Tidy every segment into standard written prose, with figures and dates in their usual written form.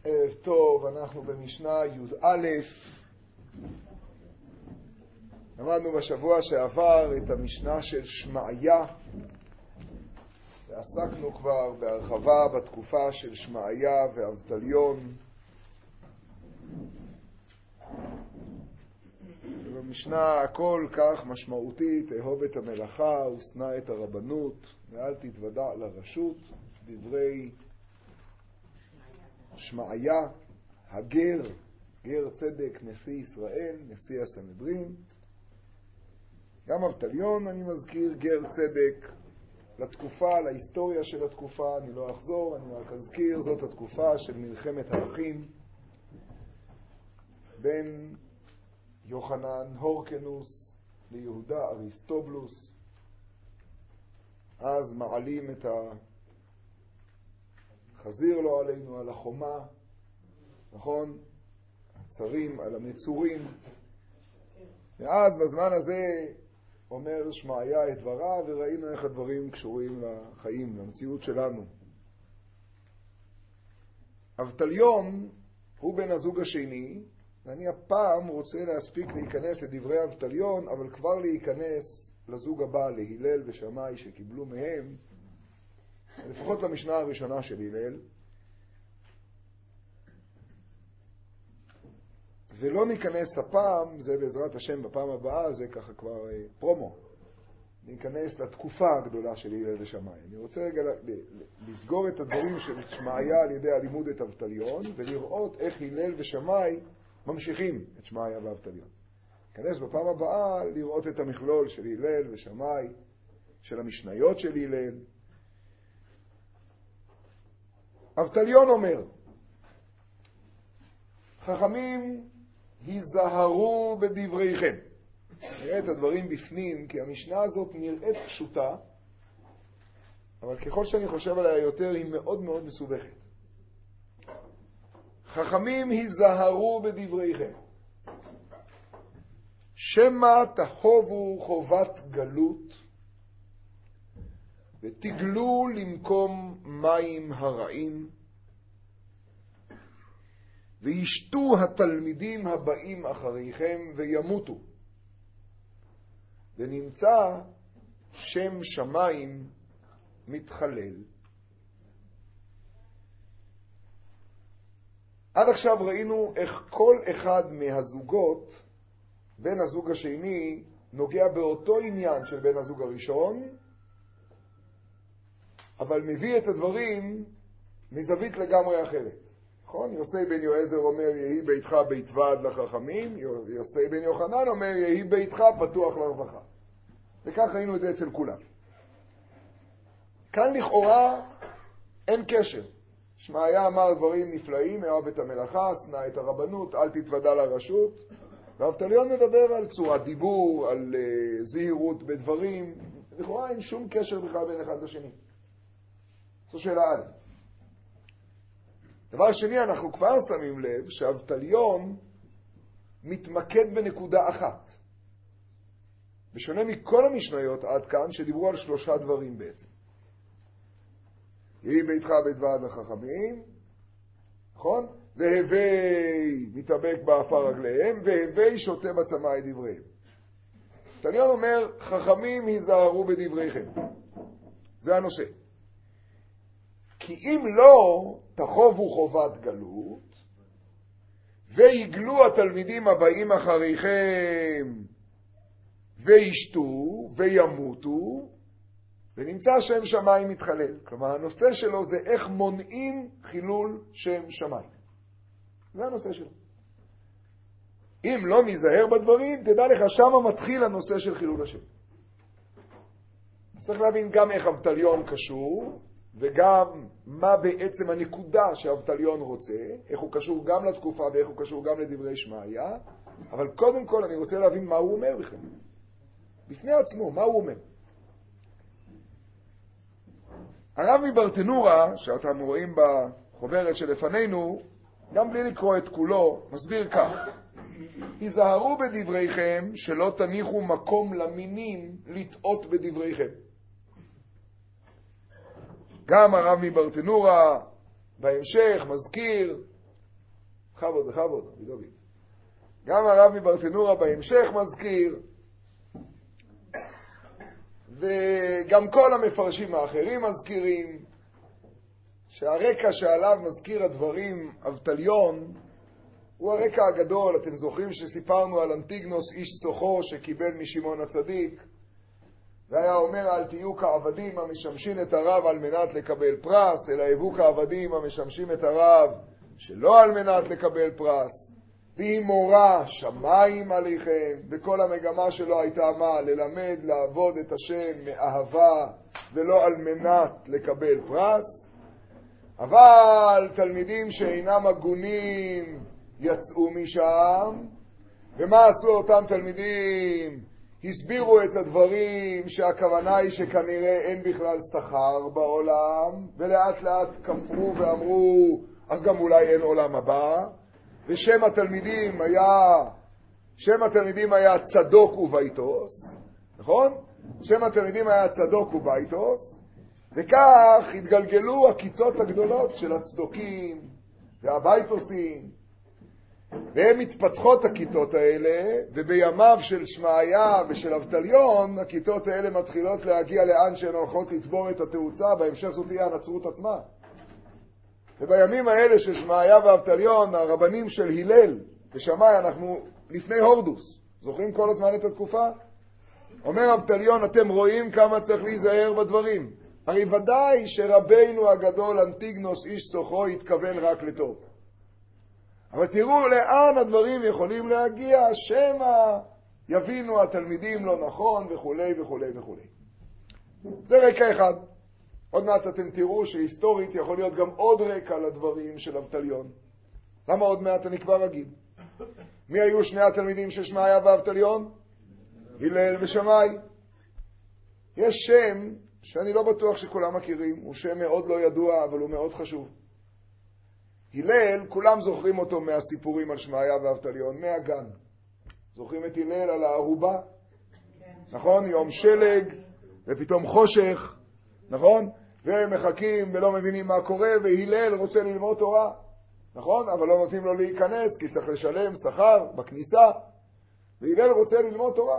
ערב טוב, אנחנו במשנה י"א. למדנו בשבוע שעבר את המשנה של שמעיה, ועסקנו כבר בהרחבה בתקופה של שמעיה ואבטליון. במשנה הכל כך משמעותית, אהוב את המלאכה ושנא את הרבנות ואל תתוודע לרשות, דברי שמעיה, הגר, גר צדק, נשיא ישראל, נשיא הסנהדרין. גם אבטליון אני מזכיר, גר צדק, לתקופה, להיסטוריה של התקופה, אני לא אחזור, אני רק אזכיר, זאת התקופה של מלחמת האחים בין יוחנן הורקנוס ליהודה אריסטובולוס. אז מעלים את החזיר לו עלינו על החומה, נכון? הצרים על המצורים. ואז בזמן הזה אומר שמעיה את דברה, וראינו איך הדברים קשורים לחיים, למציאות שלנו. אבטליון הוא בן הזוג השני, ואני הפעם רוצה להספיק להיכנס לדברי אבטליון, אבל כבר להיכנס לזוג הבא, להילל ושמאי שקיבלו מהם, לפחות למשנה הראשונה של הלל. ולא ניכנס הפעם, זה בעזרת השם בפעם הבאה, זה ככה כבר פרומו. ניכנס לתקופה הגדולה של הלל ושמאי. אני רוצה רגע לסגור את הדברים של שמעיה על ידי הלימוד את אבטליון, ולראות איך הלל ושמאי ממשיכים את שמעיה ואבטליון. ניכנס בפעם הבאה לראות את המכלול של הלל ושמאי, של המשניות של הלל. אבטליון אומר, חכמים היזהרו בדבריכם. נראה את הדברים בפנים, כי המשנה הזאת נראית פשוטה, אבל ככל שאני חושב עליה יותר היא מאוד מאוד מסובכת. חכמים היזהרו בדבריכם, שמא תחובו חובת גלות ותגלו למקום מים הרעים, וישתו התלמידים הבאים אחריכם וימותו, ונמצא שם שמיים מתחלל. עד עכשיו ראינו איך כל אחד מהזוגות, בן הזוג השני נוגע באותו עניין של בן הזוג הראשון, אבל מביא את הדברים מזווית לגמרי אחרת. נכון? יוסי בן יועזר אומר יהי ביתך בית ועד לחכמים, יוסי בן יוחנן אומר יהי ביתך פתוח לרווחה. וכך ראינו את זה אצל כולם. כאן לכאורה אין קשר. שמעיה אמר דברים נפלאים, אהב את המלאכה, שנא את הרבנות, אל תתוודע לרשות. ואבטליון מדבר על צורת דיבור, על זהירות בדברים. לכאורה אין שום קשר בכלל בין אחד לשני. זו שאלה א'. דבר שני, אנחנו כבר שמים לב שאבטליון מתמקד בנקודה אחת. בשונה מכל המשניות עד כאן שדיברו על 3 דברים בעצם. יהי ביתך בית ועד לחכמים, נכון? והווי מתאבק באפר רגליהם, והווי שותה בצמא את דבריהם. אבטליון אומר, חכמים היזהרו בדבריכם. זה הנושא. כי אם לא תחובו חובת גלות, ויגלו התלמידים הבאים אחריכם, וישתו, וימותו, ונמצא שם שמיים מתחלל. כלומר, הנושא שלו זה איך מונעים חילול שם שמיים. זה הנושא שלו. אם לא נזהר בדברים, תדע לך, שמה מתחיל הנושא של חילול השם. צריך להבין גם איך אבטליון קשור, וגם מה בעצם הנקודה שאבטליון רוצה, איך הוא קשור גם לתקופה ואיך הוא קשור גם לדברי שמעיה, אבל קודם כל אני רוצה להבין מה הוא אומר בכלל. בפני עצמו, מה הוא אומר? הרב מברטנורה, שאתם רואים בחוברת שלפנינו, גם בלי לקרוא את כולו, מסביר כך: היזהרו בדבריכם שלא תניחו מקום למינים לטעות בדבריכם. גם הרב מברטנורה בהמשך מזכיר בכבוד, בדובי. גם הרב מברטנורה בהמשך מזכיר, וגם כל המפרשים האחרים מזכירים, שהרקע שעליו מזכיר הדברים אבטליון, הוא הרקע הגדול. אתם זוכרים שסיפרנו על אנטיגנוס איש סוחו שקיבל משמעון הצדיק, והיה אומר, אל תהיו כעבדים המשמשים את הרב על מנת לקבל פרס, אלא הבו כעבדים המשמשים את הרב שלא על מנת לקבל פרס. והיא מורה שמיים עליכם, וכל המגמה שלו הייתה מה? ללמד לעבוד את השם מאהבה ולא על מנת לקבל פרס. אבל תלמידים שאינם הגונים יצאו משם, ומה עשו אותם תלמידים? הסבירו את הדברים שהכוונה היא שכנראה אין בכלל שכר בעולם, ולאט לאט כפרו ואמרו, אז גם אולי אין עולם הבא. ושם התלמידים היה צדוק וביתוס, נכון? שם התלמידים היה צדוק וביתוס, וכך התגלגלו הכיתות הגדולות של הצדוקים והביתוסים, והן מתפתחות הכיתות האלה, ובימיו של שמעיה ושל אבטליון, הכיתות האלה מתחילות להגיע לאן שהן הולכות לצבור את התאוצה, בהמשך זאת תהיה הנצרות עצמה. ובימים האלה של שמעיה ואבטליון, הרבנים של הלל ושמאי, אנחנו לפני הורדוס, זוכרים כל הזמן את התקופה? אומר אבטליון, אתם רואים כמה צריך להיזהר בדברים. הרי ודאי שרבינו הגדול אנטיגנוס איש סוחו התכוון רק לטוב. אבל תראו לאן הדברים יכולים להגיע, שמא יבינו התלמידים לא נכון וכו' וכו' וכו'. זה רקע אחד. עוד מעט אתם תראו שהיסטורית יכול להיות גם עוד רקע לדברים של אבטליון. למה עוד מעט אני כבר אגיד? מי היו שני התלמידים של שמעיה ואבטליון? הלל ושמאי. יש שם שאני לא בטוח שכולם מכירים, הוא שם מאוד לא ידוע, אבל הוא מאוד חשוב. הלל, כולם זוכרים אותו מהסיפורים על שמעיה ואבטליון, מהגן. זוכרים את הלל על הערובה? נכון? יום שלג, ופתאום חושך, נכון? והם מחכים ולא מבינים מה קורה, והלל רוצה ללמוד תורה, נכון? אבל לא נותנים לו להיכנס, כי צריך לשלם שכר בכניסה, והלל רוצה ללמוד תורה.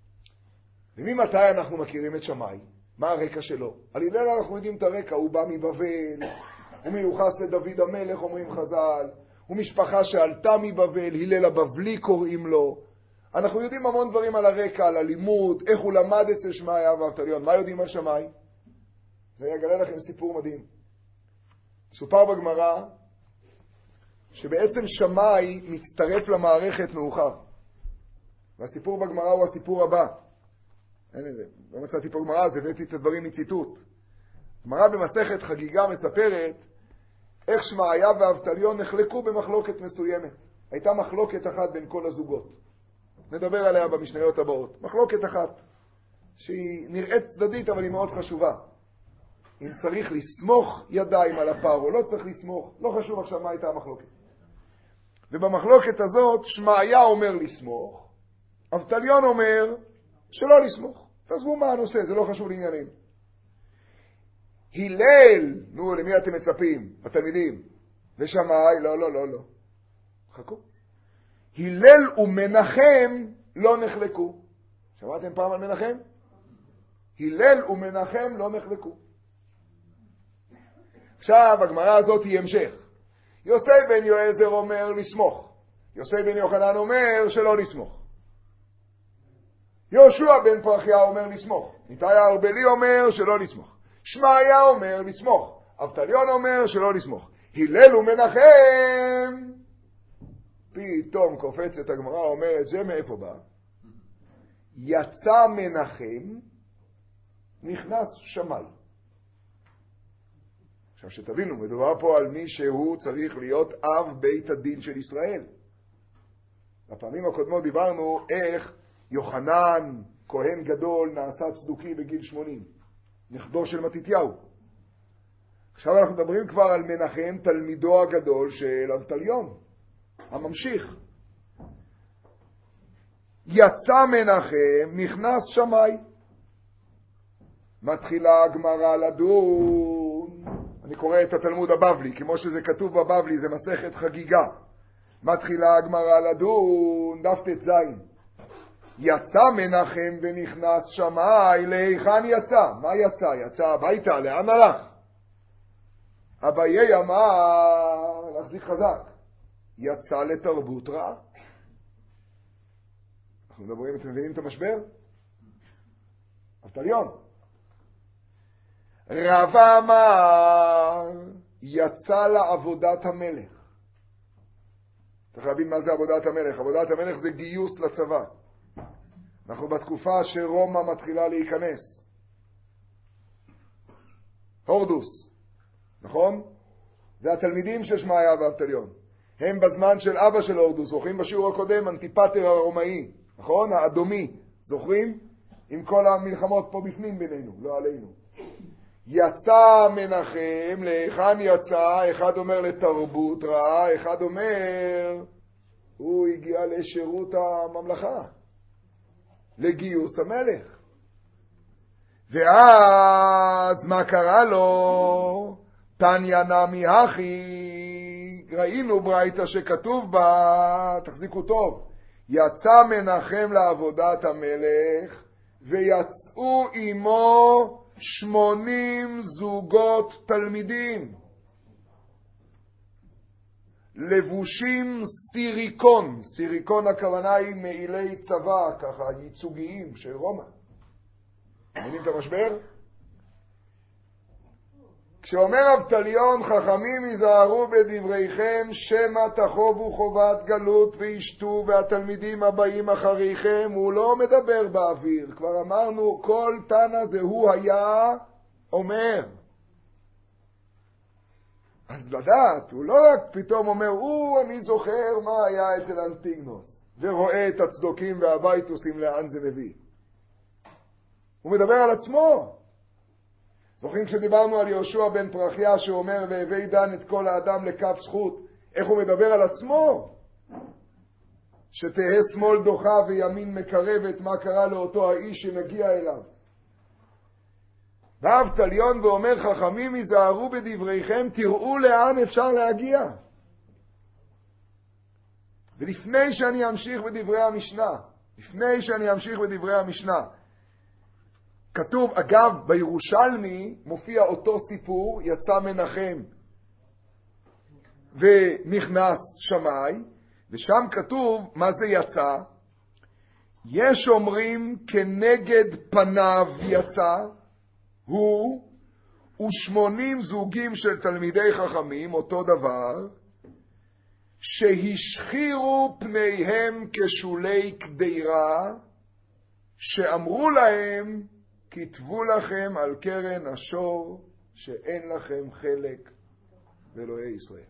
וממתי אנחנו מכירים את שמאי? מה הרקע שלו? על הלל אנחנו יודעים את הרקע, הוא בא מבבל, הוא מיוחס לדוד המלך, אומרים חז"ל, הוא משפחה שעלתה מבבל, הלל הבבלי קוראים לו. אנחנו יודעים המון דברים על הרקע, על הלימוד, איך הוא למד אצל שמעיה ואבטליון. מה יודעים על שמאי? זה יגלה לכם סיפור מדהים. סופר בגמרא שבעצם שמאי מצטרף למערכת מאוחר. והסיפור בגמרא הוא הסיפור הבא. לא מצאתי פה גמרא, אז הבאתי את הדברים מציטוט. גמרא במסכת חגיגה מספרת איך שמעיה ואבטליון נחלקו במחלוקת מסוימת. הייתה מחלוקת אחת בין כל הזוגות. נדבר עליה במשניות הבאות. מחלוקת אחת שהיא נראית צדדית אבל היא מאוד חשובה. אם צריך לסמוך ידיים על הפר או לא צריך לסמוך, לא חשוב עכשיו מה הייתה המחלוקת. ובמחלוקת הזאת שמעיה אומר לסמוך, אבטליון אומר שלא לסמוך. תעזבו מה הנושא, זה לא חשוב לעניינים. הלל, נו, למי אתם מצפים? התלמידים. ושמאי, לא. חכו. הלל ומנחם לא נחלקו. שמעתם פעם על מנחם? הלל ומנחם לא נחלקו. עכשיו, הגמרא הזאת היא המשך. יוסי בן יועזר אומר לסמוך. יוסי בן יוחנן אומר שלא לסמוך. יהושע בן פרחיה אומר לסמוך. ניתאי הארבלי אומר שלא לסמוך. שמעיה אומר לסמוך. אבטליון אומר שלא לסמוך. הלל ומנחם. פתאום קופצת הגמרא אומרת, זה מאיפה בא? יצא מנחם, נכנס שמאי. עכשיו שתבינו, מדובר פה על מי שהוא צריך להיות אב בית הדין של ישראל. בפעמים הקודמות דיברנו איך יוחנן, כהן גדול, נעשה צדוקי בגיל 80, נכדו של מתתיהו. עכשיו אנחנו מדברים כבר על מנחם, תלמידו הגדול של אבטליון, הממשיך. יצא מנחם, נכנס שמאי. מתחילה הגמרא לדון. אני קורא את התלמוד הבבלי, כמו שזה כתוב בבבלי, זה מסכת חגיגה. מתחילה הגמרא לדון, דף ט"ז. יצא מנחם ונכנס שמאי, להיכן יצא? מה יצא? יצא הביתה, לאן הלך? אביי אמר, להחזיק חזק, יצא לתרבות רעה. אנחנו מדברים, אתם מבינים את המשבר? אבטליון. רבא אמר, יצא לעבודת המלך. צריך להבין מה זה עבודת המלך. עבודת המלך זה גיוס לצבא. אנחנו בתקופה שרומא מתחילה להיכנס. הורדוס, נכון? זה התלמידים של שמעיה ואבטליון. הם בזמן של אבא של הורדוס, זוכרים בשיעור הקודם, אנטיפטר הרומאי, נכון? האדומי, זוכרים? עם כל המלחמות פה בפנים בינינו, לא עלינו. יצא מנחם, להיכן יצא? אחד אומר לתרבות רעה, אחד אומר, הוא הגיע לשירות הממלכה, לגיוס המלך. ואז מה קרה לו? תניא נמי הכי, ראינו ברייתא שכתוב בה, תחזיקו טוב, יצא מנחם לעבודת המלך, ויצאו עמו 80 זוגות תלמידים, לבושים סיריקון. סיריקון הכוונה היא מעילי צבא, ככה ייצוגיים של רומא. מבינים את המשבר? כשאומר אבטליון, חכמים היזהרו בדבריכם, שמא תחובו חובת גלות וישתו והתלמידים הבאים אחריכם, הוא לא מדבר באוויר. כבר אמרנו, כל תנא זה הוא היה אומר. אז לדעת, הוא לא רק פתאום אומר, אני זוכר מה היה אצל אנטיגנוס, ורואה את הצדוקים והבייטוסים לאן זה מביא. הוא מדבר על עצמו. זוכרים כשדיברנו על יהושע בן פרחיה שאומר, והביא דן את כל האדם לכף זכות, איך הוא מדבר על עצמו? שתהא שמאל דוחה וימין מקרבת, מה קרה לאותו האיש שנגיע אליו. ואבטליון ואומר, חכמים היזהרו בדבריכם, תראו לאן אפשר להגיע. ולפני שאני אמשיך בדברי המשנה, כתוב, אגב, בירושלמי מופיע אותו סיפור, יצא מנחם ונכנס שמאי, ושם כתוב מה זה יצא. יש אומרים כנגד פניו יצא, הוא ו80 זוגים של תלמידי חכמים, אותו דבר, שהשחירו פניהם כשולי קדירה, שאמרו להם, כתבו לכם על קרן השור שאין לכם חלק באלוהי ישראל.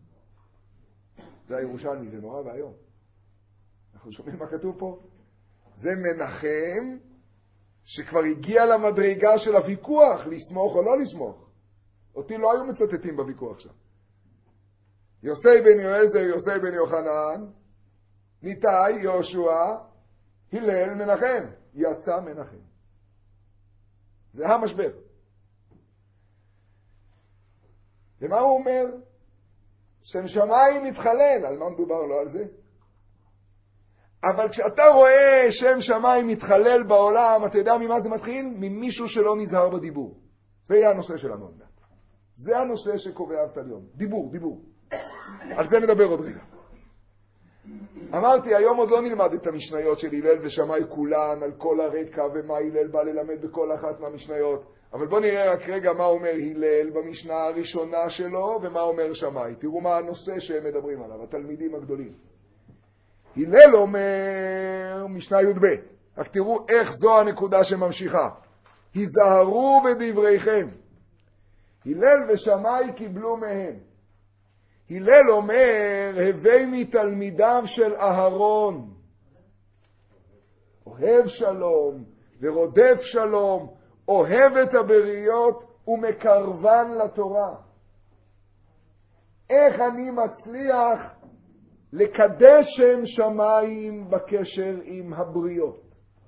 זה הירושלמי, זה נורא והיום. אנחנו שומעים מה כתוב פה? זה מנחם שכבר הגיע למדרגה של הוויכוח, לסמוך או לא לסמוך. אותי לא היו מצטטים בוויכוח שם. יוסי בן יועזר, יוסי בן יוחנן, ניתאי, יהושע, הלל, מנחם. יצא מנחם. זה המשבר. ומה הוא אומר? שם שמיים מתחלל. על מה מדובר? לא על זה. אבל כשאתה רואה שם שמיים מתחלל בעולם, אתה יודע ממה זה מתחיל? ממישהו שלא נזהר בדיבור. זה יהיה הנושא שלנו. זה הנושא שקובע אבטליון. דיבור. על זה נדבר עוד רגע. אמרתי, היום עוד לא נלמד את המשניות של הלל ושמאי כולן, על כל הרקע ומה הלל בא ללמד בכל אחת מהמשניות. אבל בוא נראה רק רגע מה אומר הלל במשנה הראשונה שלו ומה אומר שמאי. תראו מה הנושא שהם מדברים עליו, התלמידים הגדולים. הלל אומר, משנה י"ב, רק תראו איך זו הנקודה שממשיכה. היזהרו בדבריכם. הלל ושמאי קיבלו מהם. הלל אומר, הווי מתלמידיו של אהרון, אוהב שלום ורודף שלום, אוהב את הבריות ומקרבן לתורה. איך אני מצליח לקדש שם שמיים בקשר עם הבריות?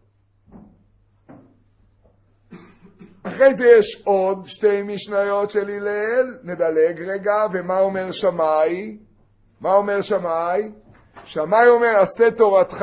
אחרי זה יש עוד שתי משניות של הלל, נדלג רגע, ומה אומר שמאי? מה אומר שמאי? שמאי אומר, עשה תורתך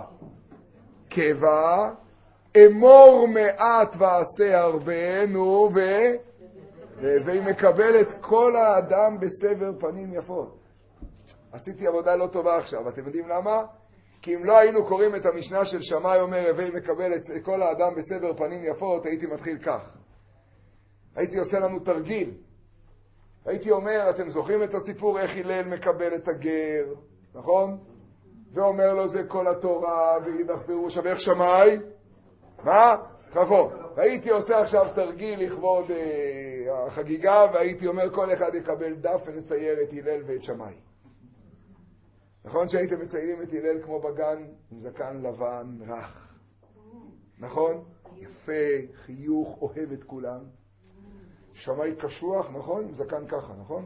קבע, אמור מעט ועשה הרבה, נו, והיא מקבלת כל האדם בסבר פנים יפות. עשיתי עבודה לא טובה עכשיו, אתם יודעים למה? כי אם לא היינו קוראים את המשנה של שמאי אומר, והיא מקבלת כל האדם בסבר פנים יפות, הייתי מתחיל כך. הייתי עושה לנו תרגיל. הייתי אומר, אתם זוכרים את הסיפור איך הלל מקבל את הגר, נכון? ואומר לו זה כל התורה, ואידך פירוש, ואיך שמאי? מה? חפו. והייתי עושה עכשיו תרגיל לכבוד החגיגה, והייתי אומר כל אחד יקבל דף ונצייר את הלל ואת שמאי. נכון שהייתם מציירים את הלל כמו בגן עם זקן לבן רך. נכון? יפה, חיוך, אוהב את כולם. שמאי קשוח, נכון? עם זקן ככה, נכון?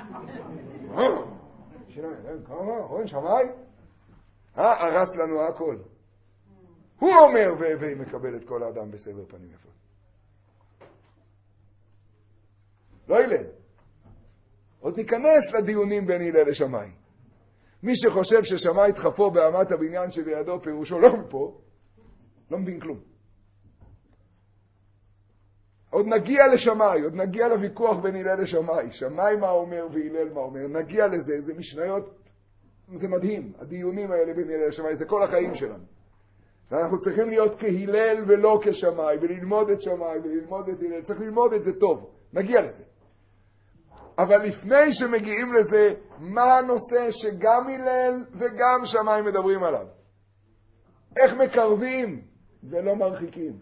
כמה? רואים שמאי? הרס לנו הכל. הוא אומר והיא מקבלת כל האדם בסבר פנים יפות. לא הלל. עוד ניכנס לדיונים בין הלל לשמאי. מי שחושב ששמאי תחפו באמת הבניין שבידו פירושו לא מפה, לא מבין כלום. עוד נגיע לשמאי, עוד נגיע לוויכוח בין הלל לשמאי. שמאי מה אומר והלל מה אומר. נגיע לזה, זה משניות, זה מדהים. הדיונים האלה בין הלל לשמאי, זה כל החיים שלנו. ואנחנו צריכים להיות כהלל ולא כשמאי, וללמוד את שמאי וללמוד את הלל. צריך ללמוד את זה טוב. נגיע לזה. אבל לפני שמגיעים לזה, מה הנושא שגם הלל וגם שמאי מדברים עליו? איך מקרבים ולא מרחיקים?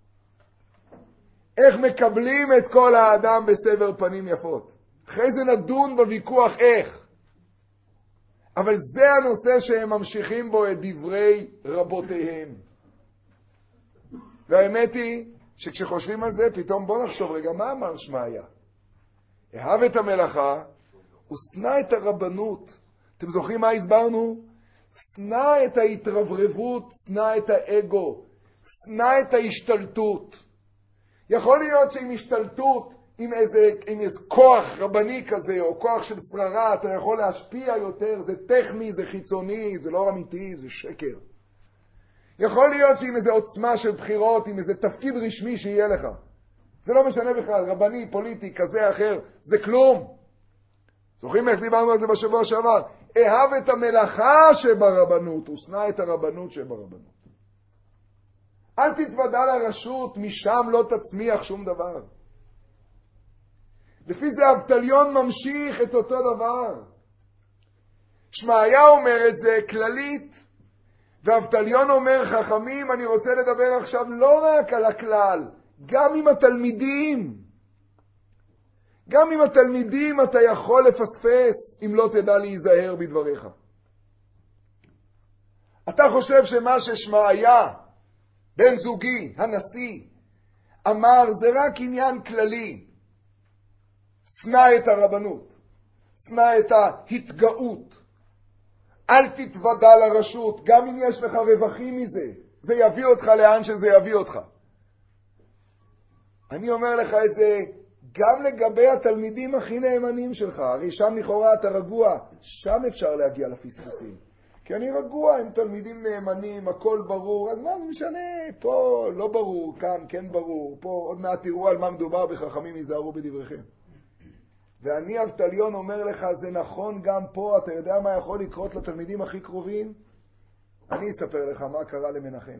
איך מקבלים את כל האדם בסבר פנים יפות? אחרי זה נדון בוויכוח איך. אבל זה הנושא שהם ממשיכים בו את דברי רבותיהם. והאמת היא שכשחושבים על זה, פתאום בוא נחשוב רגע, מה אמר שמעיה? אהב את המלאכה, הוא שנא את הרבנות. אתם זוכרים מה הסברנו? שנא את ההתרברבות, שנא את האגו, שנא את ההשתלטות. יכול להיות שעם השתלטות, עם איזה כוח רבני כזה, או כוח של שררה, אתה יכול להשפיע יותר, זה טכני, זה חיצוני, זה לא אמיתי, זה שקר. יכול להיות שעם איזה עוצמה של בחירות, עם איזה תפקיד רשמי שיהיה לך. זה לא משנה בכלל, רבני, פוליטי, כזה, אחר, זה כלום. זוכרים איך דיברנו על זה בשבוע שעבר? אהב את המלאכה שברבנות, הוא שנא את הרבנות שברבנות. אל תתוודע לרשות, משם לא תצמיח שום דבר. לפי זה אבטליון ממשיך את אותו דבר. שמעיה אומר את זה כללית, ואבטליון אומר חכמים, אני רוצה לדבר עכשיו לא רק על הכלל, גם עם התלמידים. גם עם התלמידים אתה יכול לפספס אם לא תדע להיזהר בדבריך. אתה חושב שמה ששמעיה, בן זוגי, הנשיא, אמר זה רק עניין כללי. שנא את הרבנות, שנא את ההתגאות. אל תתוודע לרשות, גם אם יש לך רווחים מזה, זה יביא אותך לאן שזה יביא אותך. אני אומר לך את זה גם לגבי התלמידים הכי נאמנים שלך. הרי שם לכאורה אתה רגוע, שם אפשר להגיע לפספוסים. כי אני רגוע, הם תלמידים נאמנים, הכל ברור, אז מה זה משנה? פה לא ברור, כאן כן ברור, פה עוד מעט תראו על מה מדובר, בחכמים ייזהרו בדבריכם. ואני אבטליון אומר לך, זה נכון גם פה, אתה יודע מה יכול לקרות לתלמידים הכי קרובים? אני אספר לך מה קרה למנחם.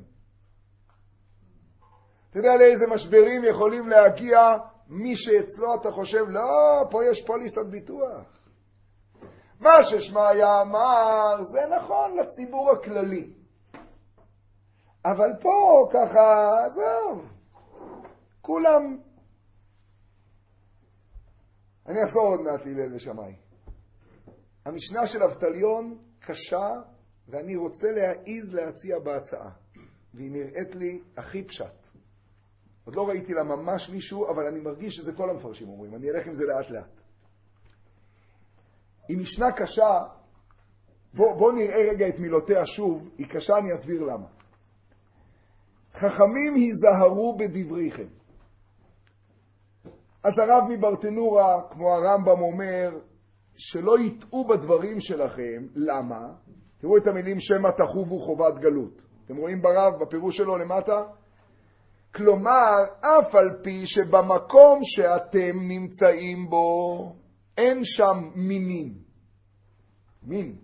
אתה יודע לאיזה משברים יכולים להגיע מי שאצלו אתה חושב, לא, פה יש פוליסת ביטוח. מה ששמעיה אמר, זה נכון לציבור הכללי. אבל פה ככה, זהו, כולם... אני אחזור עוד מעט להלל ושמאי. המשנה של אבטליון קשה, ואני רוצה להעיז להציע בהצעה. והיא נראית לי הכי פשט. עוד לא ראיתי לה ממש מישהו, אבל אני מרגיש שזה כל המפרשים אומרים. אני אלך עם זה לאט לאט. היא משנה קשה, בוא נראה רגע את מילותיה שוב, היא קשה, אני אסביר למה. חכמים היזהרו בדבריכם. אז הרב מברטנורה, כמו הרמב"ם אומר, שלא יטעו בדברים שלכם. למה? תראו את המילים שמא תחובו חובת גלות. אתם רואים ברב, בפירוש שלו למטה? כלומר, אף על פי שבמקום שאתם נמצאים בו, אין שם מינים. מין.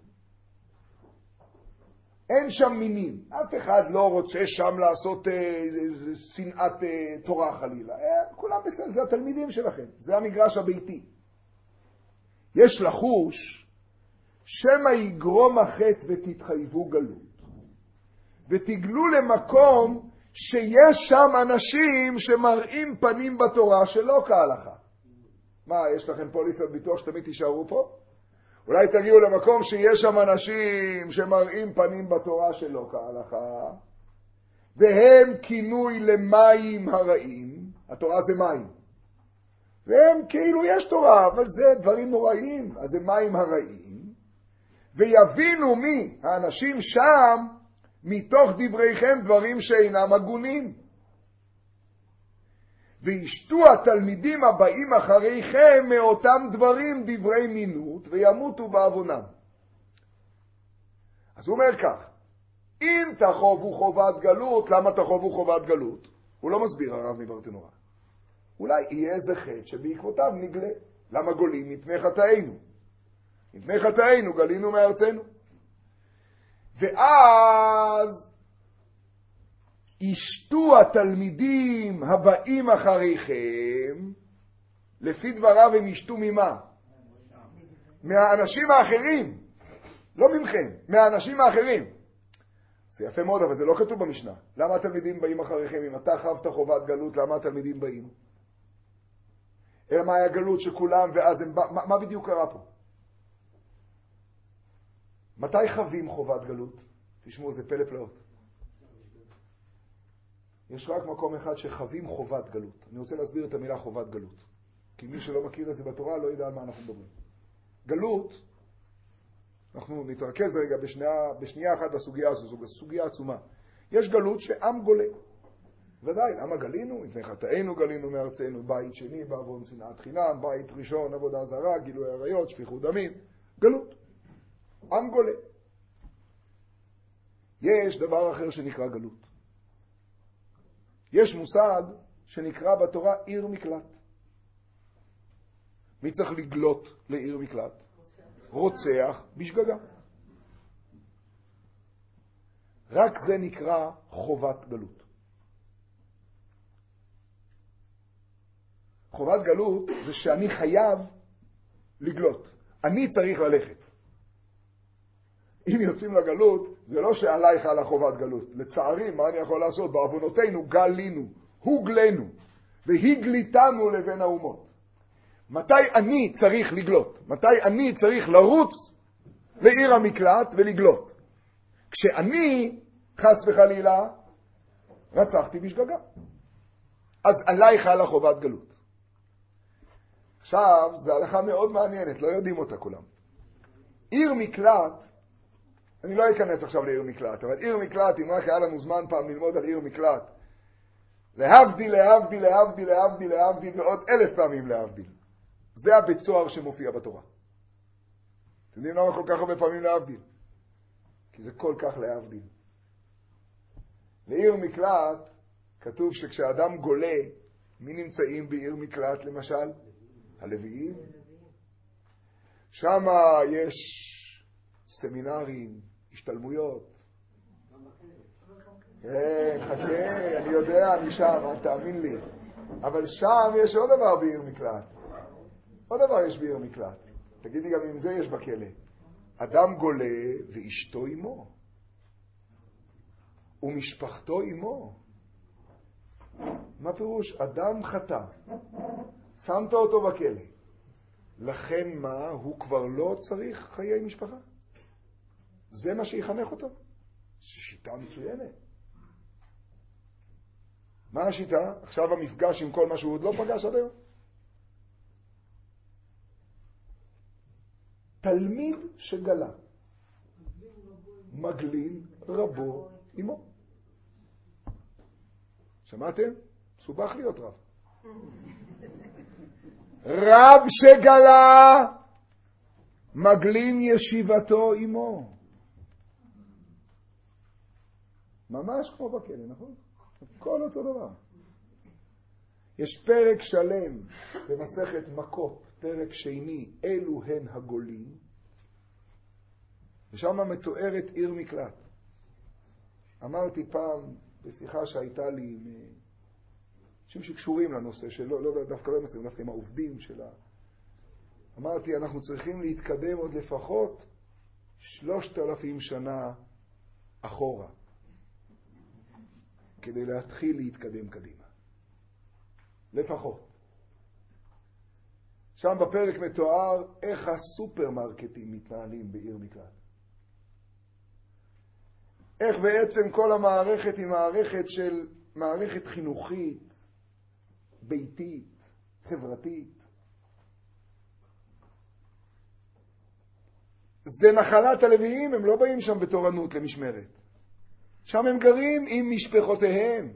אין שם מינים. אף אחד לא רוצה שם לעשות שנאת תורה חלילה. כולם בסדר, זה התלמידים שלכם. זה המגרש הביתי. יש לחוש שמא יגרום החטא ותתחייבו גלות. ותגלו למקום שיש שם אנשים שמראים פנים בתורה שלא כהלכה. מה, יש לכם פוליסת ביטוח שתמיד תישארו פה? אולי תגיעו למקום שיש שם אנשים שמראים פנים בתורה שלא כהלכה, והם כינוי למים הרעים. התורה זה מים. והם כאילו יש תורה, אבל זה דברים נוראים, אז זה מים הרעים. ויבינו מי? האנשים שם, מתוך דבריכם דברים שאינם הגונים. וישתו התלמידים הבאים אחריכם מאותם דברים דברי מינות, וימותו בעוונם. אז הוא אומר כך, אם תחובו חובת גלות, למה תחובו חובת גלות? הוא לא מסביר הרב מברטנורה. אולי יהיה איזה חטא שבעקבותיו נגלה. למה גולים? מפני חטאינו. מפני חטאינו גלינו מארצנו. ואז ישתו התלמידים הבאים אחריכם, לפי דבריו הם ישתו ממה? מהאנשים האחרים. לא ממכם, מהאנשים האחרים. זה יפה מאוד, אבל זה לא כתוב במשנה. למה התלמידים באים אחריכם? אם אתה חבת חובת גלות, למה התלמידים באים? אלא מה היה גלות שכולם ואז הם... מה בדיוק קרה פה? מתי חווים חובת גלות? תשמעו, זה פלא פלאות. יש רק מקום אחד שחווים חובת גלות. אני רוצה להסביר את המילה חובת גלות. כי מי שלא מכיר את זה בתורה לא ידע על מה אנחנו מדברים. גלות, אנחנו נתרכז רגע בשנייה אחת בסוגיה הזו, זו סוגיה עצומה. יש גלות שעם גולה. ודאי, למה גלינו? מפני חטאינו גלינו מארצנו, בית שני, בעוון שנאת חינם, בית ראשון, עבודה זרה, גילוי עריות, שפיכות דמים, גלות. עם גולה. יש דבר אחר שנקרא גלות. יש מושג שנקרא בתורה עיר מקלט. מי צריך לגלות לעיר מקלט? רוצח בשגגה. רק זה נקרא חובת גלות. חובת גלות זה שאני חייב לגלות. אני צריך ללכת. אם יוצאים לגלות, זה לא שעלייך על החובת גלות. לצערי, מה אני יכול לעשות? בעוונותינו גלינו, הוגלנו, והגליתנו לבין האומות. מתי אני צריך לגלות? מתי אני צריך לרוץ לעיר המקלט ולגלות? כשאני, חס וחלילה, רצחתי בשגגה. אז עלייך על החובת גלות. עכשיו, זו הלכה מאוד מעניינת, לא יודעים אותה כולם. עיר מקלט, אני לא אכנס עכשיו לעיר מקלט, אבל עיר מקלט, אם רק היה לנו זמן פעם ללמוד על עיר מקלט, להבדיל, להבדיל, להבדיל, להבדיל, להבדיל, ועוד 1000 פעמים להבדיל. זה הבית סוהר שמופיע בתורה. אתם יודעים למה כל כך הרבה פעמים להבדיל? כי זה כל כך להבדיל. לעיר מקלט כתוב שכשאדם גולה, מי נמצאים בעיר מקלט למשל? הלוויים. שם יש סמינרים, השתלמויות. חכה, אני יודע, אני שם, תאמין לי. אבל שם יש עוד דבר בעיר מקלט. עוד דבר יש בעיר מקלט. תגידי גם אם זה יש בכלא. אדם גולה ואשתו עמו. ומשפחתו עמו. מה פירוש? אדם חטא. שמת אותו בכלא. לכן מה? הוא כבר לא צריך חיי משפחה. זה מה שיחנך אותו. זו שיטה מצוינת. מה השיטה? עכשיו המפגש עם כל מה שהוא עוד לא פגש עד היום. תלמיד שגלה. מגלין רבו עמו. שמעתם? סובך להיות רב. רב שגלה מגלין ישיבתו עמו. ממש כמו בכלא, נכון? כל אותו דבר. יש פרק שלם במסכת מכות, פרק שני, אלו הן הגולים, ושם מתוארת עיר מקלט. אמרתי פעם בשיחה שהייתה לי עם אנשים שקשורים לנושא שלא, דווקא לא מסכים, דווקא עם העובדים שלה. אמרתי, אנחנו צריכים להתקדם עוד לפחות 3,000 שנה אחורה, כדי להתחיל להתקדם קדימה. לפחות. שם בפרק מתואר איך הסופרמרקטים מתנהלים בעיר מקלט. איך בעצם כל המערכת היא מערכת חינוכית, ביתית, חברתית. זה נחלת הלוויים, הם לא באים שם בתורנות למשמרת. שם הם גרים עם משפחותיהם.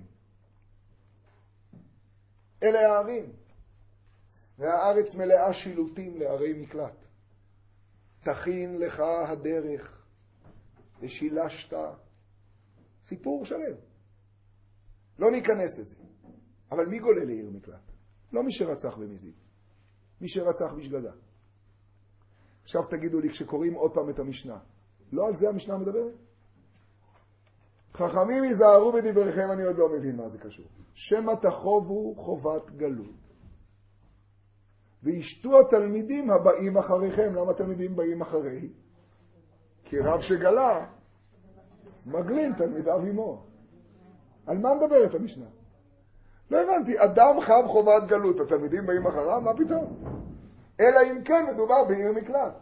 אלה הערים. והארץ מלאה שילוטים לערי מקלט. תכין לך הדרך ושילשת. סיפור שלם. לא ניכנס לזה. אבל מי גולה לעיר מקלט? לא מי שרצח במזיד. מי שרצח בשגגה. עכשיו תגידו לי, כשקוראים עוד פעם את המשנה, לא על זה המשנה מדברת? חכמים יזהרו בדבריכם, אני עוד לא מבין מה זה קשור. שמא תחובו חובת גלות. וישתו התלמידים הבאים אחריכם. למה התלמידים באים אחרי? כי רב שגלה מגלין תלמידיו עמו. על מה מדברת המשנה? לא הבנתי, אדם חב חובת גלות, התלמידים באים אחריו? מה פתאום? אלא אם כן מדובר בעיר מקלט.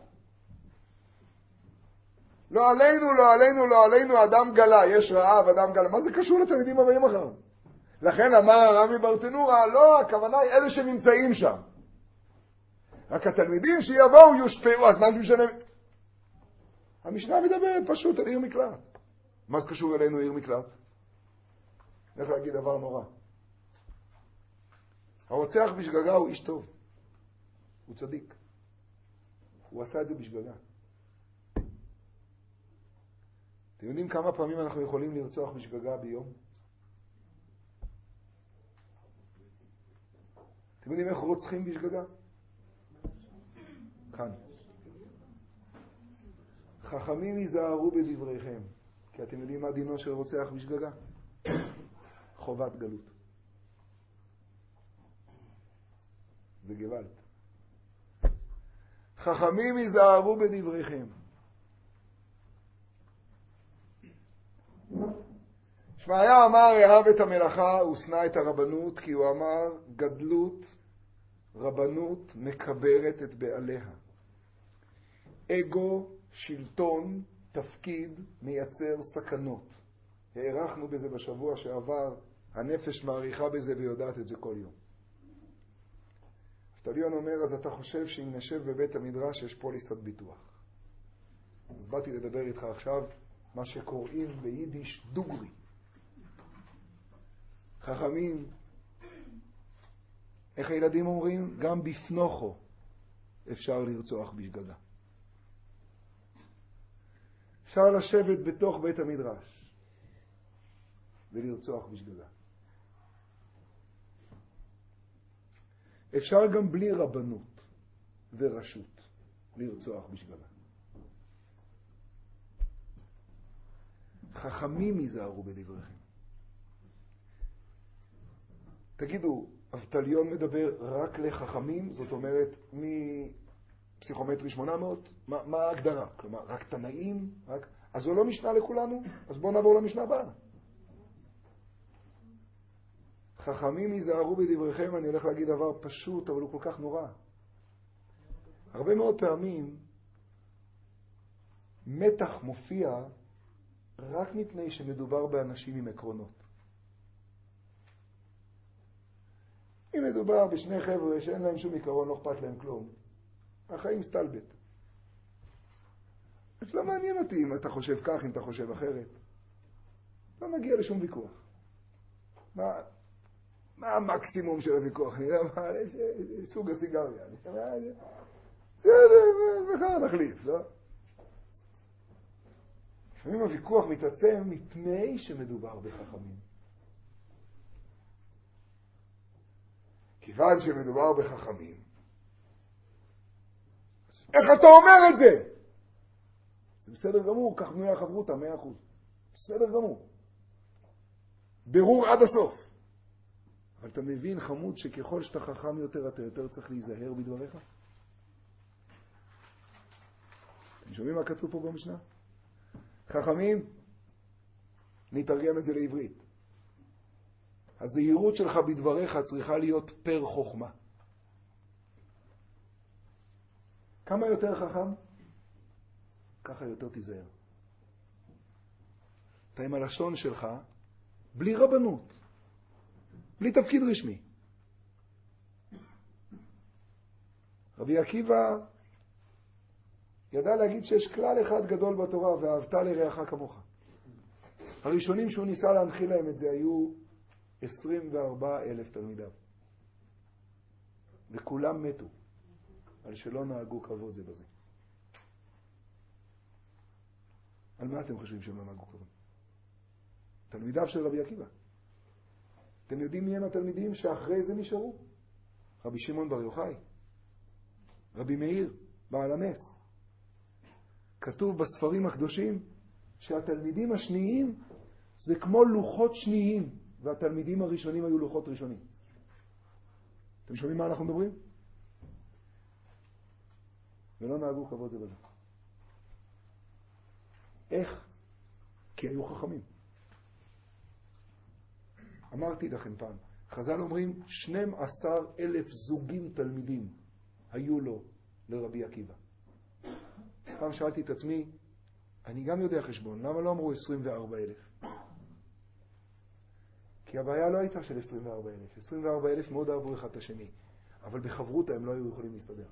לא עלינו, לא עלינו, לא עלינו, אדם גלה, יש רעב, אדם גלה. מה זה קשור לתלמידים הבאים אחריו? לכן אמר הרבי ברטנורה, לא, הכוונה היא אלה שנמצאים שם. רק התלמידים שיבואו יושפעו, אז מה זה משנה? המשנה מדברת פשוט על עיר מקלט. מה זה קשור אלינו עיר מקלט? אני הולך להגיד דבר נורא. הרוצח בשגגה הוא איש טוב. הוא צדיק. הוא עשה את זה בשגגה. אתם יודעים כמה פעמים אנחנו יכולים לרצוח בשגגה ביום? אתם יודעים איך רוצחים בשגגה? כאן. חכמים יזהרו בדבריכם, כי אתם יודעים מה דינו של רוצח בשגגה? חובת גלות. זה גוואלד. חכמים יזהרו בדבריכם. שמעיה אמר, אהב את המלאכה, הוא שנא את הרבנות, כי הוא אמר, גדלות, רבנות מקברת את בעליה. אגו, שלטון, תפקיד, מייצר סכנות. הערכנו בזה בשבוע שעבר, הנפש מעריכה בזה ויודעת את זה כל יום. אבטליון אומר, אז אתה חושב שאם נשב בבית המדרש יש פוליסת ביטוח. אז באתי לדבר איתך עכשיו, מה שקוראים ביידיש דוגרי. חכמים, איך הילדים אומרים? גם בפנוכו אפשר לרצוח בשגגה. אפשר לשבת בתוך בית המדרש ולרצוח בשגגה. אפשר גם בלי רבנות ורשות לרצוח בשגגה. חכמים יזהרו בדבריכם. תגידו, אבטליון מדבר רק לחכמים? זאת אומרת, מפסיכומטרי 800? מה ההגדרה? כלומר, רק תנאים? אז זו לא משנה לכולנו? אז בואו נעבור למשנה הבאה. חכמים יזהרו בדבריכם, אני הולך להגיד דבר פשוט, אבל הוא כל כך נורא. הרבה מאוד פעמים מתח מופיע רק מפני שמדובר באנשים עם עקרונות. אם מדובר בשני חבר'ה שאין להם שום עיקרון, לא אכפת להם כלום, החיים סטלבט. אז לא מעניין אותי אם אתה חושב כך, אם אתה חושב אחרת. לא נגיע לשום ויכוח. מה המקסימום של הוויכוח? אני יודע מה, סוג הסיגריה. מחר נחליף, לא? לפעמים הוויכוח מתעצם מפני שמדובר בחכמים. כיוון שמדובר בחכמים, איך אתה אומר את זה? זה בסדר גמור, כך בנויה חברותה, 100%. בסדר גמור. ברור עד הסוף. אבל אתה מבין, חמוד, שככל שאתה חכם יותר, אתה יותר צריך להיזהר בדבריך? אתם שומעים מה כתוב פה במשנה? חכמים, נתרגם את זה לעברית. הזהירות שלך בדבריך צריכה להיות פר חוכמה. כמה יותר חכם? ככה יותר תיזהר. אתה עם הלשון שלך, בלי רבנות, בלי תפקיד רשמי. רבי עקיבא ידע להגיד שיש כלל אחד גדול בתורה, ואהבת לרעך כמוך. הראשונים שהוא ניסה להנחיל להם את זה היו 24,000 תלמידיו. וכולם מתו, על שלא נהגו כבוד זה בזה. על מה אתם חושבים שהם לא נהגו כבוד? תלמידיו של רבי עקיבא. אתם יודעים מי הם התלמידים שאחרי זה נשארו? רבי שמעון בר יוחאי, רבי מאיר, בעל הנס. כתוב בספרים הקדושים שהתלמידים השניים זה כמו לוחות שניים, והתלמידים הראשונים היו לוחות ראשונים. אתם שומעים מה אנחנו מדברים? ולא נהגו כבוד זה בזה. איך? כי היו חכמים. אמרתי לכם פעם, חז"ל אומרים 12,000 זוגים תלמידים היו לו לרבי עקיבא. פעם שאלתי את עצמי, אני גם יודע חשבון, למה לא אמרו 24,000? כי הבעיה לא הייתה של 24,000. 24,000 מאוד אהבו אחד את השני, אבל בחברותה הם לא היו יכולים להסתדר.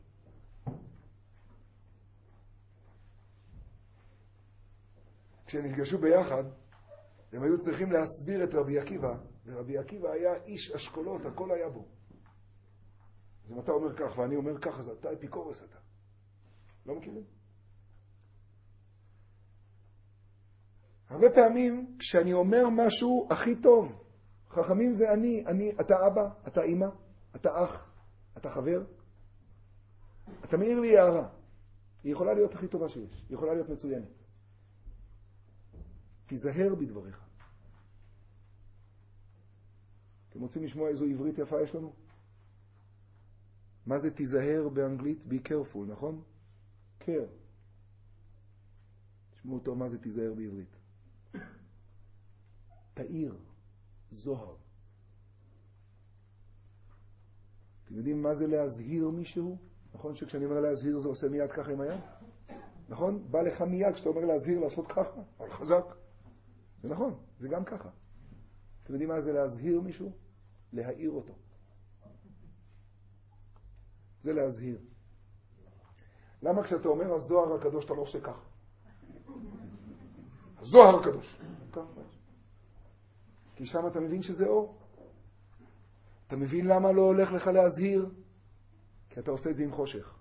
כשהם נפגשו ביחד, הם היו צריכים להסביר את רבי עקיבא, ורבי עקיבא היה איש אשכולות, הכל היה בו. אז אם אתה אומר כך ואני אומר כך, אז אתה אפיקורס אתה. לא מכירים? הרבה פעמים כשאני אומר משהו הכי טוב, חכמים זה אני, אתה אבא, אתה אמא, אתה אח, אתה חבר, אתה מעיר לי הערה. היא יכולה להיות הכי טובה שיש, היא יכולה להיות מצוינת. תיזהר בדבריך. אתם רוצים לשמוע איזו עברית יפה יש לנו? מה זה תיזהר באנגלית? Be careful, נכון? care. תשמעו אותו מה זה תיזהר בעברית. תאיר, זוהר. אתם יודעים מה זה להזהיר מישהו? נכון שכשאני אומר להזהיר זה עושה מיד ככה עם היד? נכון? בא לך מיד כשאתה אומר להזהיר לעשות ככה, אבל חזק. זה נכון, זה גם ככה. אתם יודעים מה זה להזהיר מישהו? להאיר אותו. זה להזהיר. למה כשאתה אומר הזוהר הקדוש אתה לא עושה ככה? הזוהר הקדוש. ככה. כי שם אתה מבין שזה אור. אתה מבין למה לא הולך לך להזהיר? כי אתה עושה את זה עם חושך.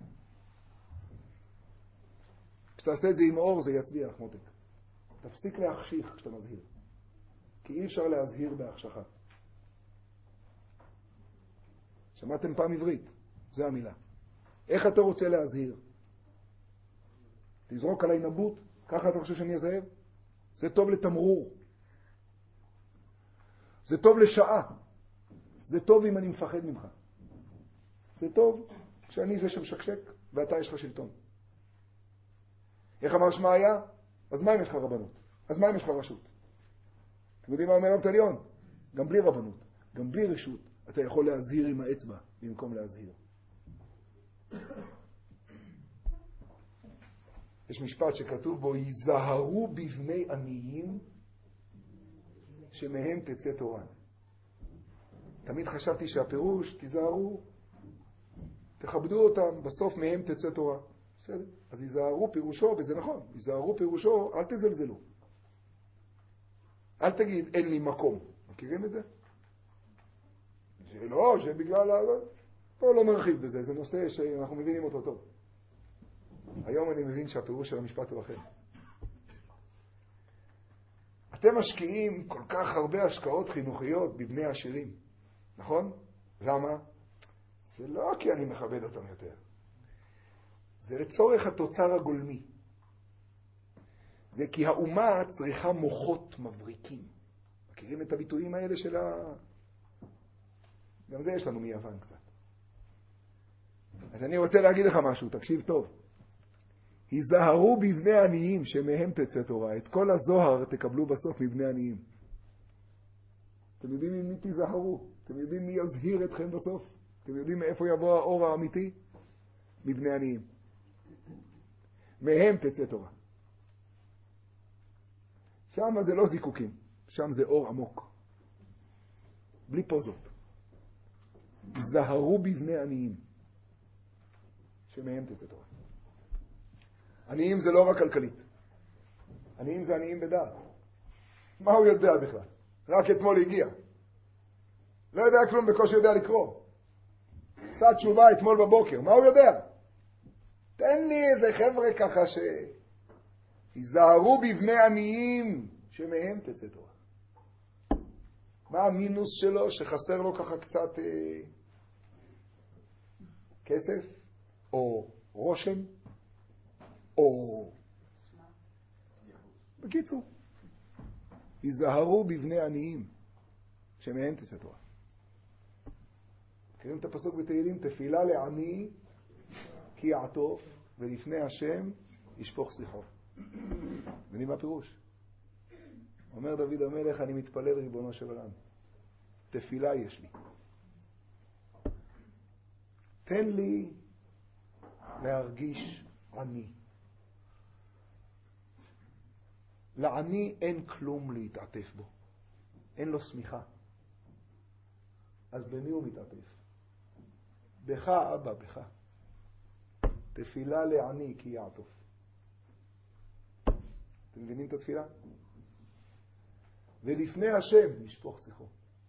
כשאתה עושה את זה עם אור זה יצביח, מותק. תפסיק להחשיך כשאתה מזהיר. כי אי אפשר להזהיר בהחשכה. שמעתם פעם עברית? זה המילה. איך אתה רוצה להזהיר? תזרוק עליי נבוט? ככה אתה חושב שאני אזהר? זה טוב לתמרור. זה טוב לשעה. זה טוב אם אני מפחד ממך. זה טוב כשאני זה שמשקשק ואתה יש לך שלטון. איך אמר שמעיה? אז מה אם יש לך רבנות? אז מה אם יש לך רשות? אתם יודעים מה אומר רב תליון? גם בלי רבנות, גם בלי רשות, אתה יכול להזהיר עם האצבע במקום להזהיר. יש משפט שכתוב בו, ייזהרו בבני עניים שמהם תצא תורה. תמיד חשבתי שהפירוש, תיזהרו, תכבדו אותם, בסוף מהם תצא תורה. בסדר? אז ייזהרו פירושו, וזה נכון, ייזהרו פירושו, אל תזלזלו. אל תגיד, אין לי מקום. מכירים את זה? שלא, שבגלל... פה לא נרחיב בזה, זה נושא שאנחנו מבינים אותו טוב. היום אני מבין שהפירוש של המשפט הוא אחר. אתם משקיעים כל כך הרבה השקעות חינוכיות בבני העשירים, נכון? למה? זה לא כי אני מכבד אותם יותר. זה לצורך התוצר הגולמי. זה כי האומה צריכה מוחות מבריקים. מכירים את הביטויים האלה של גם זה יש לנו מיוון קצת. אז אני רוצה להגיד לך משהו, תקשיב טוב. היזהרו בבני עניים שמהם תצא תורה. את כל הזוהר תקבלו בסוף מבני עניים. אתם יודעים ממי תיזהרו? אתם יודעים מי יזהיר אתכם בסוף? אתם יודעים מאיפה יבוא האור האמיתי? מבני עניים. מהם תצא תורה. שם זה לא זיקוקים, שם זה אור עמוק. בלי פוזות. זהרו בבני עניים שמהם תצא תורה. עניים זה לא רק כלכלית. עניים זה עניים בדעת. מה הוא יודע בכלל? רק אתמול הגיע. לא יודע כלום, בקושי יודע לקרוא. עשה תשובה אתמול בבוקר. מה הוא יודע? תן לי איזה חבר'ה ככה היזהרו בבני עניים שמהם תצא תורה. מה המינוס שלו? שחסר לו ככה קצת כסף או רושם או בקיצור, היזהרו בבני עניים שמהם תצא תורה. מכירים את הפסוק בתהילים? תפילה לעני כי יעטוף ולפני השם ישפוך שיחו. מבינים מה הפירוש? אומר דוד המלך, אני מתפלל ריבונו של עולם, תפילה יש לי, תן לי להרגיש עני. לעני אין כלום להתעטף בו, אין לו סמיכה. אז במי הוא מתעטף? בך אבא, בך. תפילה לעני כי יעטוף. אתם מבינים את התפילה? ולפני השם ישפוך שיחו.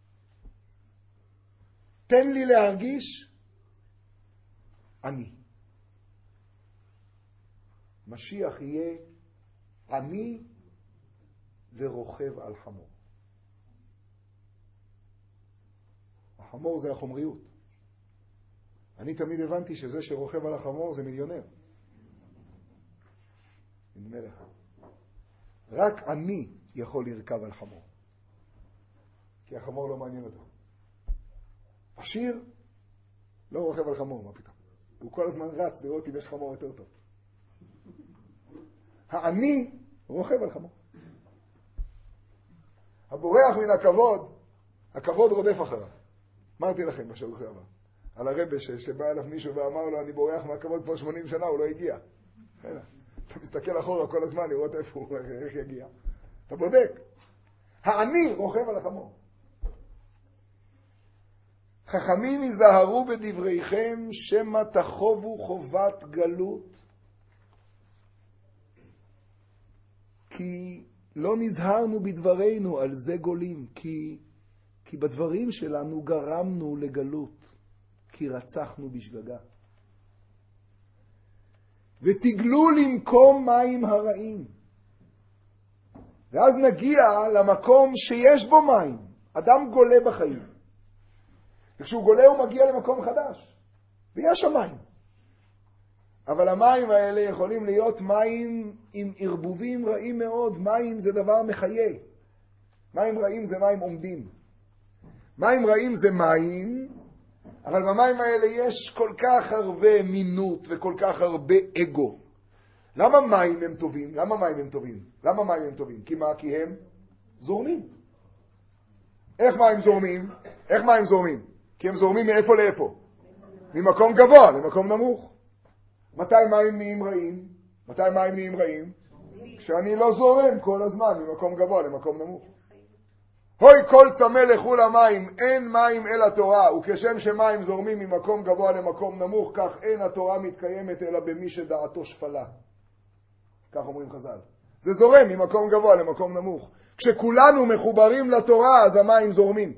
תן לי להרגיש עני. משיח יהיה עני ורוכב על חמור. החמור זה החומריות. אני תמיד הבנתי שזה שרוכב על החמור זה מיליונר. נדמה לך. רק אני יכול לרכב על חמור. כי החמור לא מעניין אותו. עשיר לא רוכב על חמור, מה פתאום? הוא כל הזמן רץ לראות אם יש חמור יותר טוב. העני רוכב על חמור. הבורח מן הכבוד, הכבוד רודף אחריו. אמרתי לכם בשבוע שעבר. על הרבי שבא אליו מישהו ואמר לו, אני בורח מהכבוד כבר 80 שנה, הוא לא הגיע. אתה מסתכל אחורה כל הזמן לראות איפה הוא, איך יגיע. אתה בודק. העני רוכב על החמור. חכמים היזהרו בדבריכם שמא תחובו חובת גלות, כי לא נזהרנו בדברינו, על זה גולים, כי בדברים שלנו גרמנו לגלות, כי רצחנו בשגגה. ותגלו למקום מים הרעים. ואז נגיע למקום שיש בו מים. אדם גולה בחיים. וכשהוא גולה הוא מגיע למקום חדש. ויש שם מים. אבל המים האלה יכולים להיות מים עם ערבובים רעים מאוד. מים זה דבר מחיה. מים רעים זה מים עומדים. מים רעים זה מים, אבל במים האלה יש כל כך הרבה מינות וכל כך הרבה אגו. למה מים הם טובים? למה מים הם טובים? למה מים הם טובים? כי מה? כי הם זורמים. איך מים זורמים? איך מים זורמים? כי הם זורמים מאיפה לאיפה? ממקום גבוה למקום נמוך. מתי מים נהיים רעים? מתי מים נהיים רעים? כשאני לא זורם כל הזמן ממקום גבוה למקום נמוך. הוי כל צמא לכו למים, אין מים אל התורה, וכשם שמים זורמים ממקום גבוה למקום נמוך, כך אין התורה מתקיימת אלא במי שדעתו שפלה. כך אומרים חז"ל. זה זורם ממקום גבוה למקום נמוך. כשכולנו מחוברים לתורה, אז המים זורמים.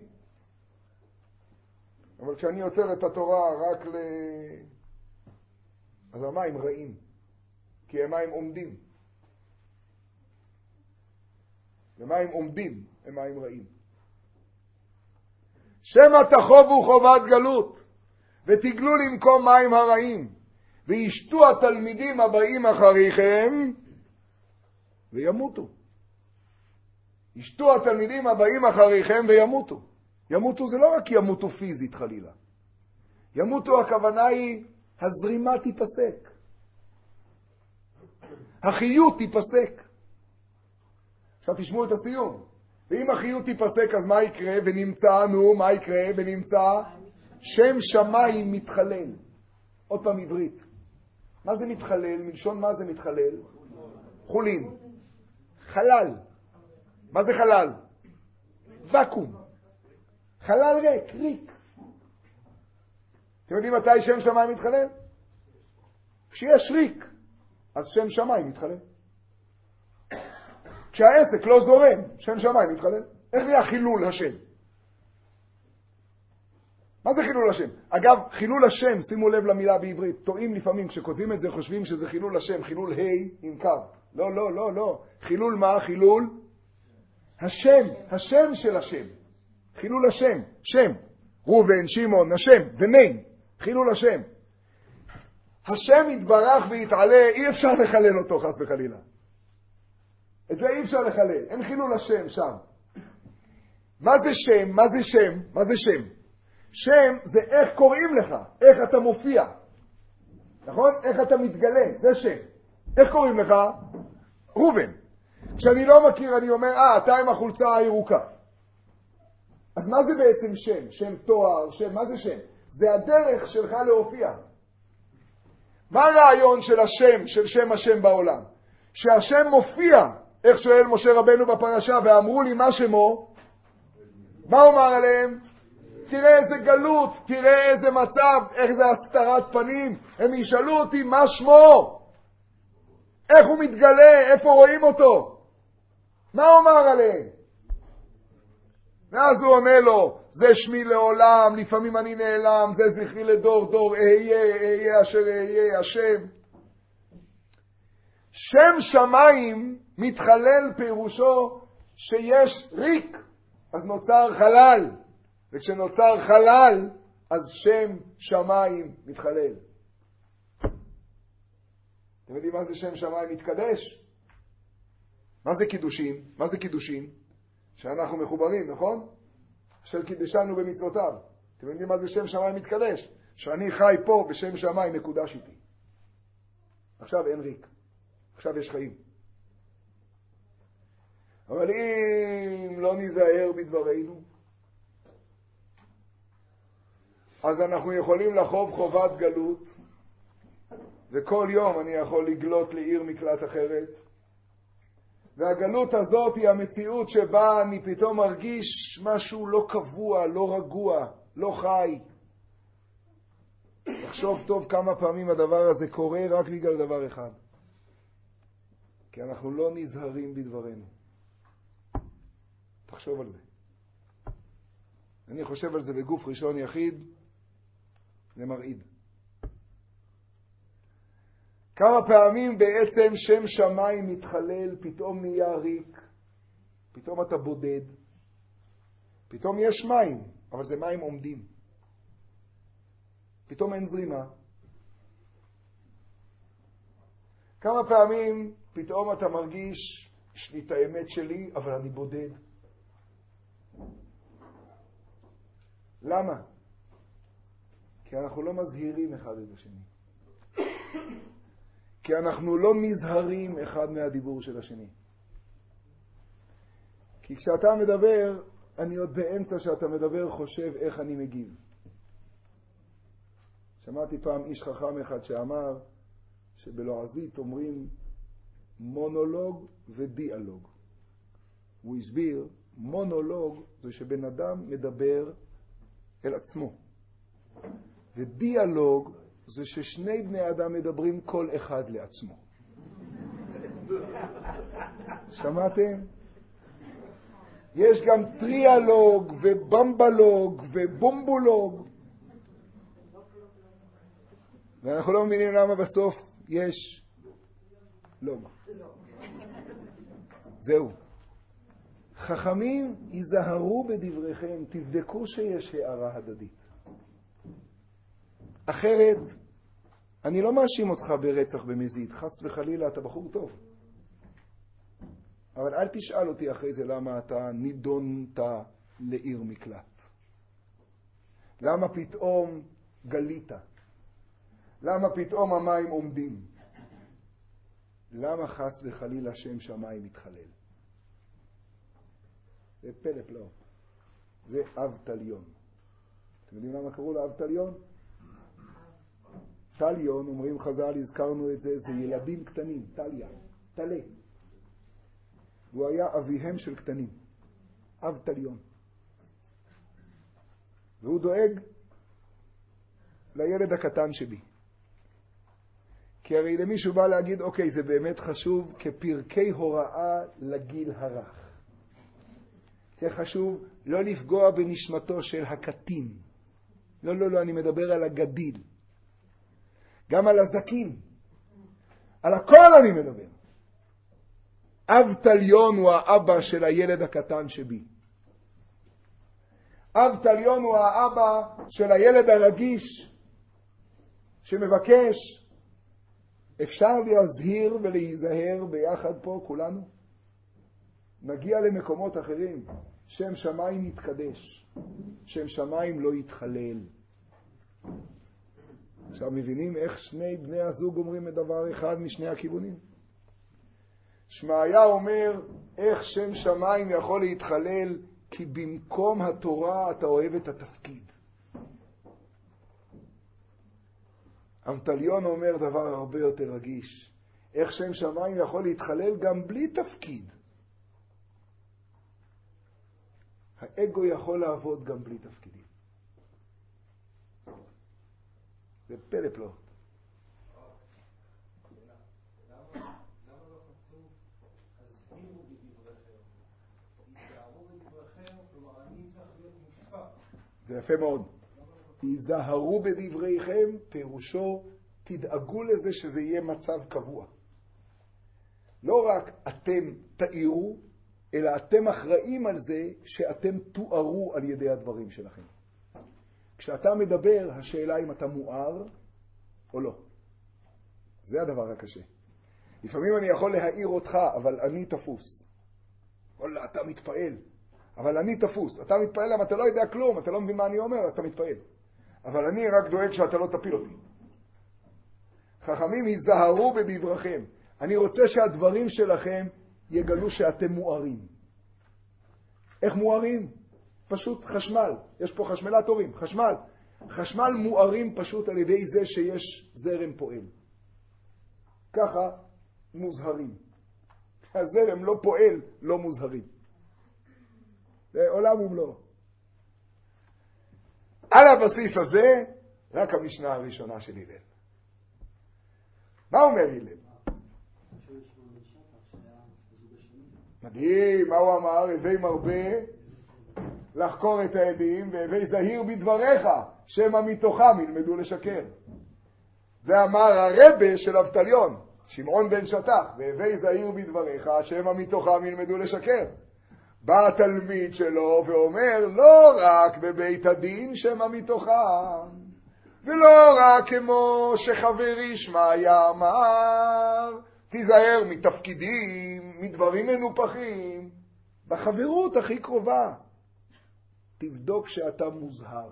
אבל כשאני יוצר את התורה רק אז המים רעים. כי הם מים עומדים. ומים עומדים הם מים רעים. שמא תחובו חובת גלות, ותגלו למקום מים הרעים, וישתו התלמידים הבאים אחריכם, וימותו. ישתו התלמידים הבאים אחריכם וימותו. ימותו זה לא רק ימותו פיזית חלילה. ימותו הכוונה היא, הזרימה תיפסק. החיות תיפסק. עכשיו תשמעו את הסיום. ואם החיות תיפסק אז מה יקרה? ונמצא, מה יקרה? ונמצא שם שמיים מתחלל. עוד פעם עברית. מה זה מתחלל? מלשון מה זה מתחלל? חולין. חלל. מה זה חלל? וקום. חלל ריק, ריק. אתם יודעים מתי שם שמיים מתחלל? כשיש ריק, אז שם שמיים מתחלל. כשהעסק לא זורם, שם שמיים מתחלל. איך נהיה חילול השם? מה זה חילול השם? אגב, חילול השם, שימו לב למילה בעברית, טועים לפעמים, כשכותבים את זה חושבים שזה חילול השם, חילול עם קו. לא, לא, לא, לא. חילול מה? חילול השם, השם של השם. חילול השם, שם. רובן, שמעון, השם, ונין. חילול השם. השם יתברך ויתעלה, אי אפשר לחלל אותו חס וחלילה. את זה אי אפשר לחלל, אין חילול השם שם. מה זה שם? מה זה שם? מה זה שם? שם זה איך קוראים לך, איך אתה מופיע. נכון? איך אתה מתגלה, זה שם. איך קוראים לך? רובן. כשאני לא מכיר אני אומר, אתה עם החולצה הירוקה. אז מה זה בעצם שם? שם תואר, שם, מה זה שם? זה הדרך שלך להופיע. מה הרעיון של השם, של שם השם בעולם? שהשם מופיע, איך שואל משה רבנו בפרשה, ואמרו לי מה שמו? מה הוא אמר עליהם? תראה איזה גלות, תראה איזה מצב, איך זה הסתרת פנים. הם ישאלו אותי מה שמו? איך הוא מתגלה? איפה רואים אותו? מה הוא אמר עליהם? ואז הוא עונה לו, זה שמי לעולם, לפעמים אני נעלם, זה זכרי לדור דור, אהיה אשר אהיה השם. שם שמיים מתחלל פירושו שיש ריק, אז נוצר חלל. וכשנוצר חלל, אז שם שמיים מתחלל. אתם יודעים מה זה שם שמיים מתקדש? מה זה קידושים? מה זה קידושים? שאנחנו מחוברים, נכון? של קידשנו במצוותיו. אתם יודעים מה זה שם שמיים מתקדש? שאני חי פה בשם שמיים מקודש איתי. עכשיו אין ריק. עכשיו יש חיים. אבל אם לא ניזהר בדברינו, אז אנחנו יכולים לחוב חובת גלות, וכל יום אני יכול לגלות לעיר מקלט אחרת, והגלות הזאת היא המציאות שבה אני פתאום מרגיש משהו לא קבוע, לא רגוע, לא חי. תחשוב טוב כמה פעמים הדבר הזה קורה רק בגלל דבר אחד. כי אנחנו לא נזהרים בדברנו. תחשוב על זה. אני חושב על זה בגוף ראשון יחיד, זה מרעיד. כמה פעמים בעצם שם שמיים מתחלל, פתאום נהיה ריק, פתאום אתה בודד, פתאום יש מים, אבל זה מים עומדים. פתאום אין זרימה. כמה פעמים פתאום אתה מרגיש, יש לי את האמת שלי, אבל אני בודד. למה? כי אנחנו לא מזהירים אחד את השני. כי אנחנו לא נזהרים אחד מהדיבור של השני. כי כשאתה מדבר, אני עוד באמצע שאתה מדבר חושב איך אני מגיב. שמעתי פעם איש חכם אחד שאמר שבלועזית אומרים מונולוג ודיאלוג. הוא הסביר, מונולוג זה שבן אדם מדבר אל עצמו. ודיאלוג זה ששני בני אדם מדברים כל אחד לעצמו. שמעתם? יש גם טריאלוג ובמבלוג ובומבולוג. ואנחנו לא מבינים למה בסוף יש לא מה. זהו. חכמים, היזהרו בדבריכם, תבדקו שיש הערה הדדית. אחרת, אני לא מאשים אותך ברצח במזיד, חס וחלילה, אתה בחור טוב. אבל אל תשאל אותי אחרי זה למה אתה נידונת לעיר מקלט. למה פתאום גלית? למה פתאום המים עומדים? למה חס וחלילה שם שמיים מתחלל? זה פלא פלאות. זה אבטליון. אתם יודעים למה קראו לו אבטליון? טליון, אומרים חז"ל, הזכרנו את זה, זה ילדים קטנים, טליה, טלה. הוא היה אביהם של קטנים, אבטליון. והוא דואג לילד הקטן שבי. כי הרי למישהו בא להגיד, אוקיי, זה באמת חשוב כפרקי הוראה לגיל הרך. זה חשוב לא לפגוע בנשמתו של הקטין. לא, אני מדבר על הגדיל. גם על הזקין. על הכל אני מדבר. אבטליון הוא האבא של הילד הקטן שבי. אבטליון הוא האבא של הילד הרגיש שמבקש. אפשר להזהיר ולהיזהר ביחד פה כולנו? נגיע למקומות אחרים. שם שמיים יתקדש. שם שמיים לא יתחלל. עכשיו מבינים איך שני בני הזוג אומרים את דבר אחד משני הכיוונים? שמעיה אומר איך שם שמיים יכול להתחלל כי במקום התורה אתה אוהב את התפקיד. אבטליון אומר דבר הרבה יותר רגיש. איך שם שמיים יכול להתחלל גם בלי תפקיד. האגו יכול לעבוד גם בלי תפקידים. זה פלא פלאות. למה לא כתוב הזהירו בדבריכם? היזהרו בדבריכם, כלומר אני צריך להיות מושפע. זה יפה מאוד. היזהרו בדבריכם, פירושו תדאגו לזה שזה יהיה מצב קבוע. לא רק אתם תאירו, אלא אתם אחראים על זה שאתם תוארו על ידי הדברים שלכם. כשאתה מדבר, השאלה אם אתה מואר או לא. זה הדבר הקשה. לפעמים אני יכול להעיר אותך, אבל אני תפוס. וואלה, אתה מתפעל. אבל אני תפוס. אתה מתפעל למה אתה לא יודע כלום, אתה לא מבין מה אני אומר, אז אתה מתפעל. אבל אני רק דואג שאתה לא תפיל אותי. חכמים, היזהרו בדבריכם. אני רוצה שהדברים שלכם יגלו שאתם מוארים. איך מוארים? פשוט חשמל. יש פה חשמלטורים, חשמל. חשמל מוארים פשוט על ידי זה שיש זרם פועל. ככה מוזהרים. הזרם לא פועל, לא מוזהרים. זה עולם ומלואו. על הבסיס הזה, רק המשנה הראשונה של הלל. מה אומר הלל? מדהים, מה הוא אמר? הווי מרבה לחקור את העדים, והווי זהיר בדבריך, שמא מתוכם ילמדו לשקר. זה אמר הרבה של אבטליון, שמעון בן שטח, והווי זהיר בדבריך, שמא מתוכם ילמדו לשקר. בא התלמיד שלו ואומר, לא רק בבית הדין שמא מתוכם, ולא רק כמו שחברי שמעיה אמר, תיזהר מתפקידים, מדברים מנופחים, בחברות הכי קרובה. תבדוק שאתה מוזהר.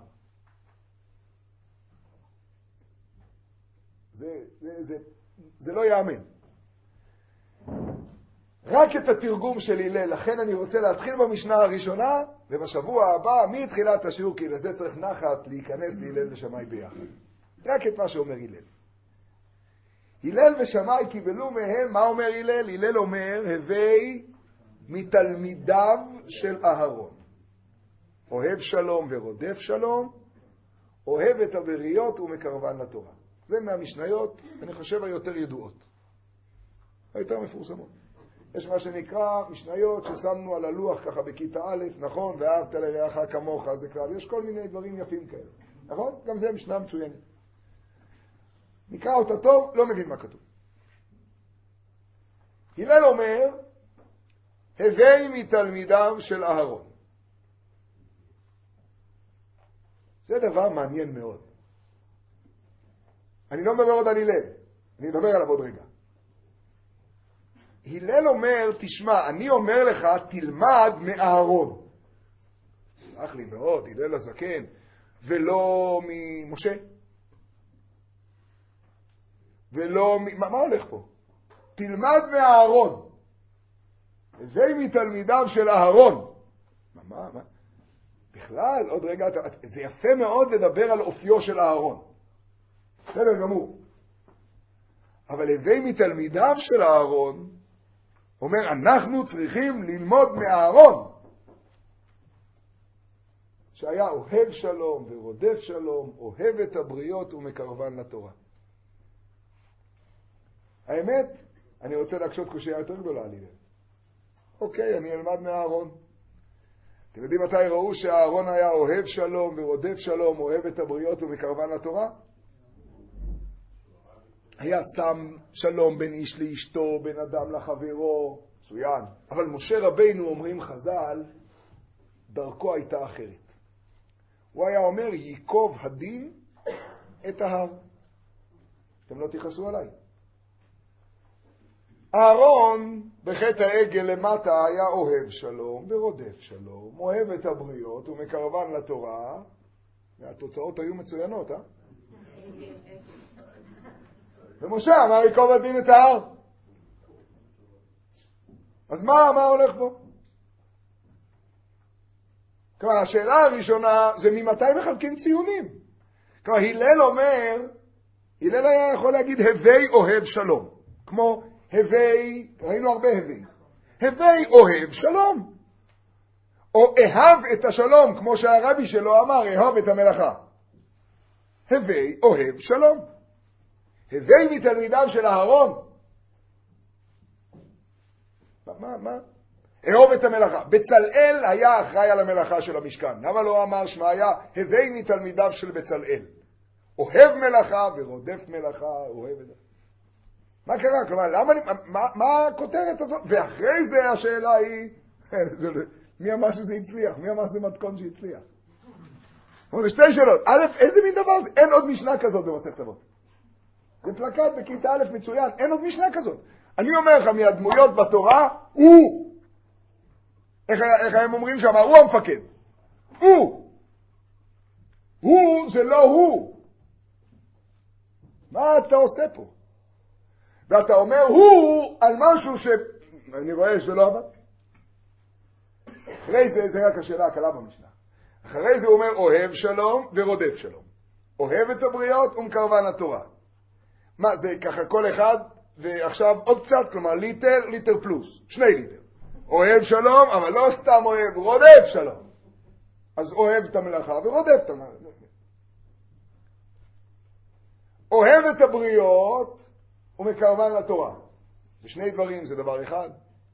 זה לא יאמן. רק את התרגום של הלל, לכן אני רוצה להתחיל במשנה הראשונה, ובשבוע הבא, מתחילת השיעור, כי לזה צריך נחת להיכנס להלל ושמאי ביחד. רק את מה שאומר הלל. הלל ושמאי קיבלו מהם, מה אומר הלל? הלל אומר, הווי מתלמידיו של אהרון. אוהב שלום ורודף שלום, אוהב את הבריות ומקרבן לתורה. זה מהמשניות, אני חושב, היותר ידועות. היותר מפורסמות. יש מה שנקרא משניות ששמנו על הלוח ככה בכיתה א', נכון? ואהבת לרעך כמוך, זה כלל. יש כל מיני דברים יפים כאלה. נכון? גם זה משנה מצוינת. נקרא אותה טוב, לא מבין מה כתוב. הלל אומר, הווי מתלמידיו של אהרון. זה דבר מעניין מאוד. אני לא מדבר עוד על הלל, אני מדבר עליו עוד רגע. הלל אומר, תשמע, אני אומר לך, תלמד מאהרון. סלח לי מאוד, הלל הזקן, ולא ממשה. ולא מה הולך פה? תלמד מאהרון. זה מתלמידיו של אהרון. מה? בכלל, עוד רגע, זה יפה מאוד לדבר על אופיו של אהרון. בסדר גמור. אבל הווי מתלמידיו של אהרון, אומר, אנחנו צריכים ללמוד מאהרון, שהיה אוהב שלום ורודף שלום, אוהב את הבריות ומקרבן לתורה. האמת, אני רוצה להקשות קושיה יותר גדולה על הלל. אוקיי, אני אלמד מאהרון. אתם יודעים מתי ראו שהאהרון היה אוהב שלום ורודף שלום, אוהב את הבריות ומקרבן לתורה? היה שם שלום בין איש לאשתו, בין אדם לחברו, מצוין. אבל משה רבינו, אומרים חז"ל, דרכו הייתה אחרת. הוא היה אומר, ייקוב הדין את ההר. אתם לא תכעסו עליי. אהרון בחטא העגל למטה היה אוהב שלום ורודף שלום, אוהב את הבריות ומקרבן לתורה, והתוצאות היו מצוינות, ומשה אמר ייקוב הדין את ההר. אז מה הולך בו? כלומר, השאלה הראשונה זה ממתי מחלקים ציונים. כלומר, הלל אומר, הלל היה יכול להגיד הווי אוהב שלום, כמו הווי, ראינו הרבה הווי, הווי אוהב שלום, או אהב את השלום, כמו שהרבי שלו אמר, אהב את המלאכה. הווי אוהב שלום. הווי מתלמידיו של אהרון. מה? אהוב את המלאכה. בצלאל היה אחראי על המלאכה של המשכן. למה לא אמר שמעיה, הווי מתלמידיו של בצלאל? אוהב מלאכה ורודף מלאכה, אוהב את זה. מה קרה? כלומר, מה הכותרת הזאת? ואחרי זה השאלה היא, מי אמר שזה הצליח? מי אמר שזה מתכון שהצליח? זה שתי שאלות. א', איזה מין דבר זה? אין עוד משנה כזאת במסכת אבות. זה פלקט בכיתה א' מצוין, אין עוד משנה כזאת. אני אומר לך, מהדמויות בתורה, הוא. איך הם אומרים שם? הוא המפקד. הוא זה לא הוא. מה אתה עושה פה? ואתה אומר, הוא על משהו אני רואה שזה לא עבד. אחרי זה רק השאלה הקלה במשנה. אחרי זה הוא אומר, אוהב שלום ורודף שלום. אוהב את הבריות ומקרבן התורה. מה, זה ככה כל אחד, ועכשיו עוד קצת, כלומר ליטר פלוס, 2 ליטר. אוהב שלום, אבל לא סתם אוהב, רודף שלום. אז אוהב את המלאכה ורודף את המלאכה. אוהב את הבריות ומקרבן לתורה. זה 2 דברים, זה דבר אחד.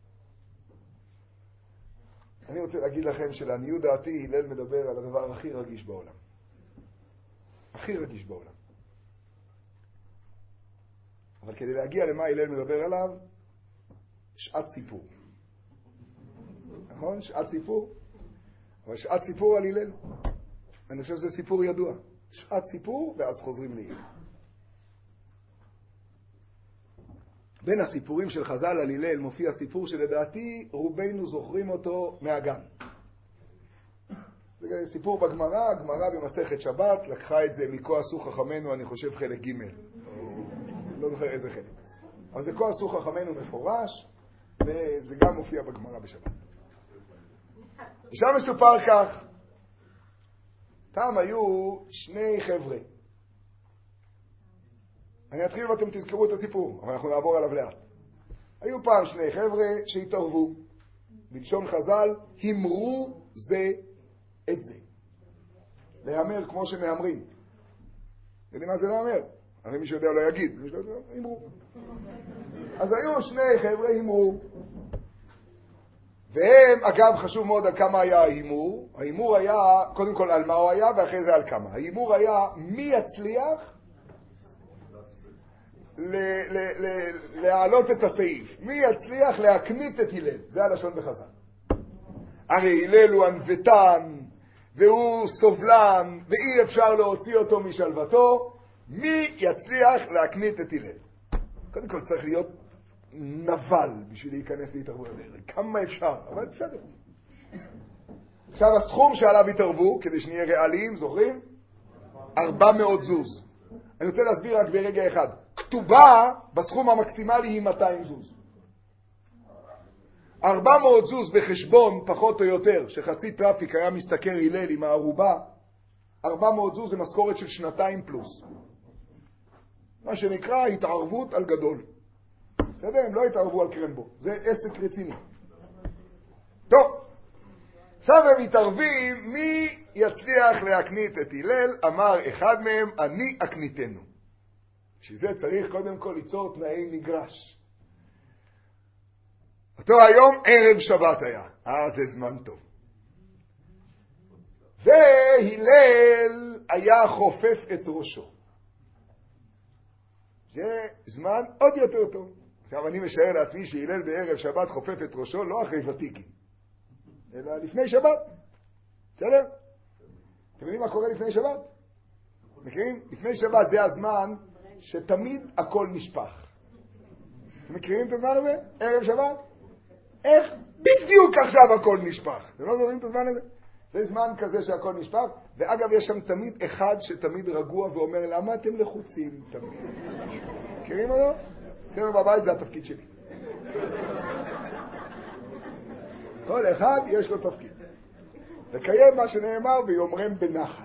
אני רוצה להגיד לכם שלעניות דעתי, הלל מדבר על הדבר הכי רגיש בעולם. הכי רגיש בעולם. אבל כדי להגיע למה הלל מדבר עליו, שעת סיפור. נכון? שעת סיפור. אבל שעת סיפור על הלל. אני חושב שזה סיפור ידוע. שעת סיפור, ואז חוזרים להלל. בין הסיפורים של חז"ל על הלל מופיע סיפור שלדעתי רובנו זוכרים אותו מהגן. זה סיפור בגמרא, הגמרא במסכת שבת, לקחה את זה מכוח עשו חכמנו, אני חושב חלק ג', לא זוכר איזה חלק. אבל זה כוח עשו חכמנו מפורש, וזה גם מופיע בגמרא בשבת. ושם מסופר כך, פעם היו 2 חבר'ה. אני אתחיל ואתם תזכרו את הסיפור, אבל אנחנו נעבור עליו לאט. היו פעם 2 חבר'ה שהתערבו. בלשון חז"ל, המרו זה את זה. להמר כמו שמהמרים. יודעים מה זה להמר? הרי מי שיודע לא יגיד. מי שיודע, המרו. אז היו 2 חבר'ה המרו. והם, אגב, חשוב מאוד על כמה היה ההימור. ההימור היה, קודם כל על מה הוא היה, ואחרי זה על כמה. ההימור היה מי יצליח להעלות את הסעיף? מי יצליח להקנית את הלל? זה הלשון בחז"ל. הרי הלל הוא ענוותן, והוא סובלן, ואי אפשר להוציא אותו משלוותו. מי יצליח להקנית את הלל? קודם כל צריך להיות נבל בשביל להיכנס להתערבות הדרך. כמה אפשר, אבל בסדר. עכשיו הסכום שעליו התערבו, כדי שנהיה ריאליים, זוכרים? 400 זוז. אני רוצה להסביר רק ברגע אחד. כתובה בסכום המקסימלי היא 200 זוז. 400 זוז בחשבון, פחות או יותר, שחצי טראפיק היה מסתכר הלל עם הערובה, 400 זוז זה משכורת של 2 פלוס. מה שנקרא התערבות על גדול. בסדר? הם לא התערבו על קרנבו. זה עסק רציני. טוב. עכשיו הם מתערבים, מי יצליח להקנית את הלל? אמר אחד מהם, אני אקניתנו. שזה צריך קודם כל ליצור תנאי מגרש. אותו היום ערב שבת היה. זה זמן טוב. והלל היה חופף את ראשו. זה זמן עוד יותר טוב. עכשיו אני משער לעצמי שהלל בערב שבת חופף את ראשו לא אחרי ותיקים, אלא לפני שבת. בסדר? אתם יודעים מה קורה לפני שבת? מכירים? לפני שבת זה הזמן שתמיד הכל נשפך. אתם מכירים את הזמן הזה? ערב שבת? איך בדיוק עכשיו הכל נשפך? אתם לא זוכרים את הזמן הזה? זה זמן כזה שהכל נשפך, ואגב יש שם תמיד אחד שתמיד רגוע ואומר, למה אתם לחוצים תמיד? מכירים אותו? אצלנו בבית זה התפקיד שלי. כל אחד יש לו תפקיד. לקיים מה שנאמר ויאמרם בנחת.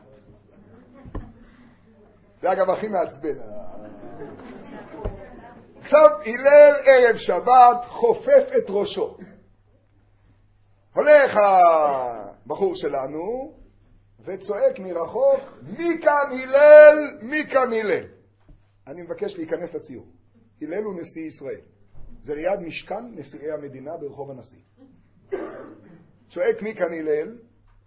זה אגב הכי מעצבן. עכשיו הלל ערב שבת חופף את ראשו. הולך הבחור שלנו וצועק מרחוק, מי כאן הלל? מי כאן הלל? אני מבקש להיכנס לציור. הלל הוא נשיא ישראל. זה ליד משכן נשיאי המדינה ברחוב הנשיא. צועק מי כאן הלל?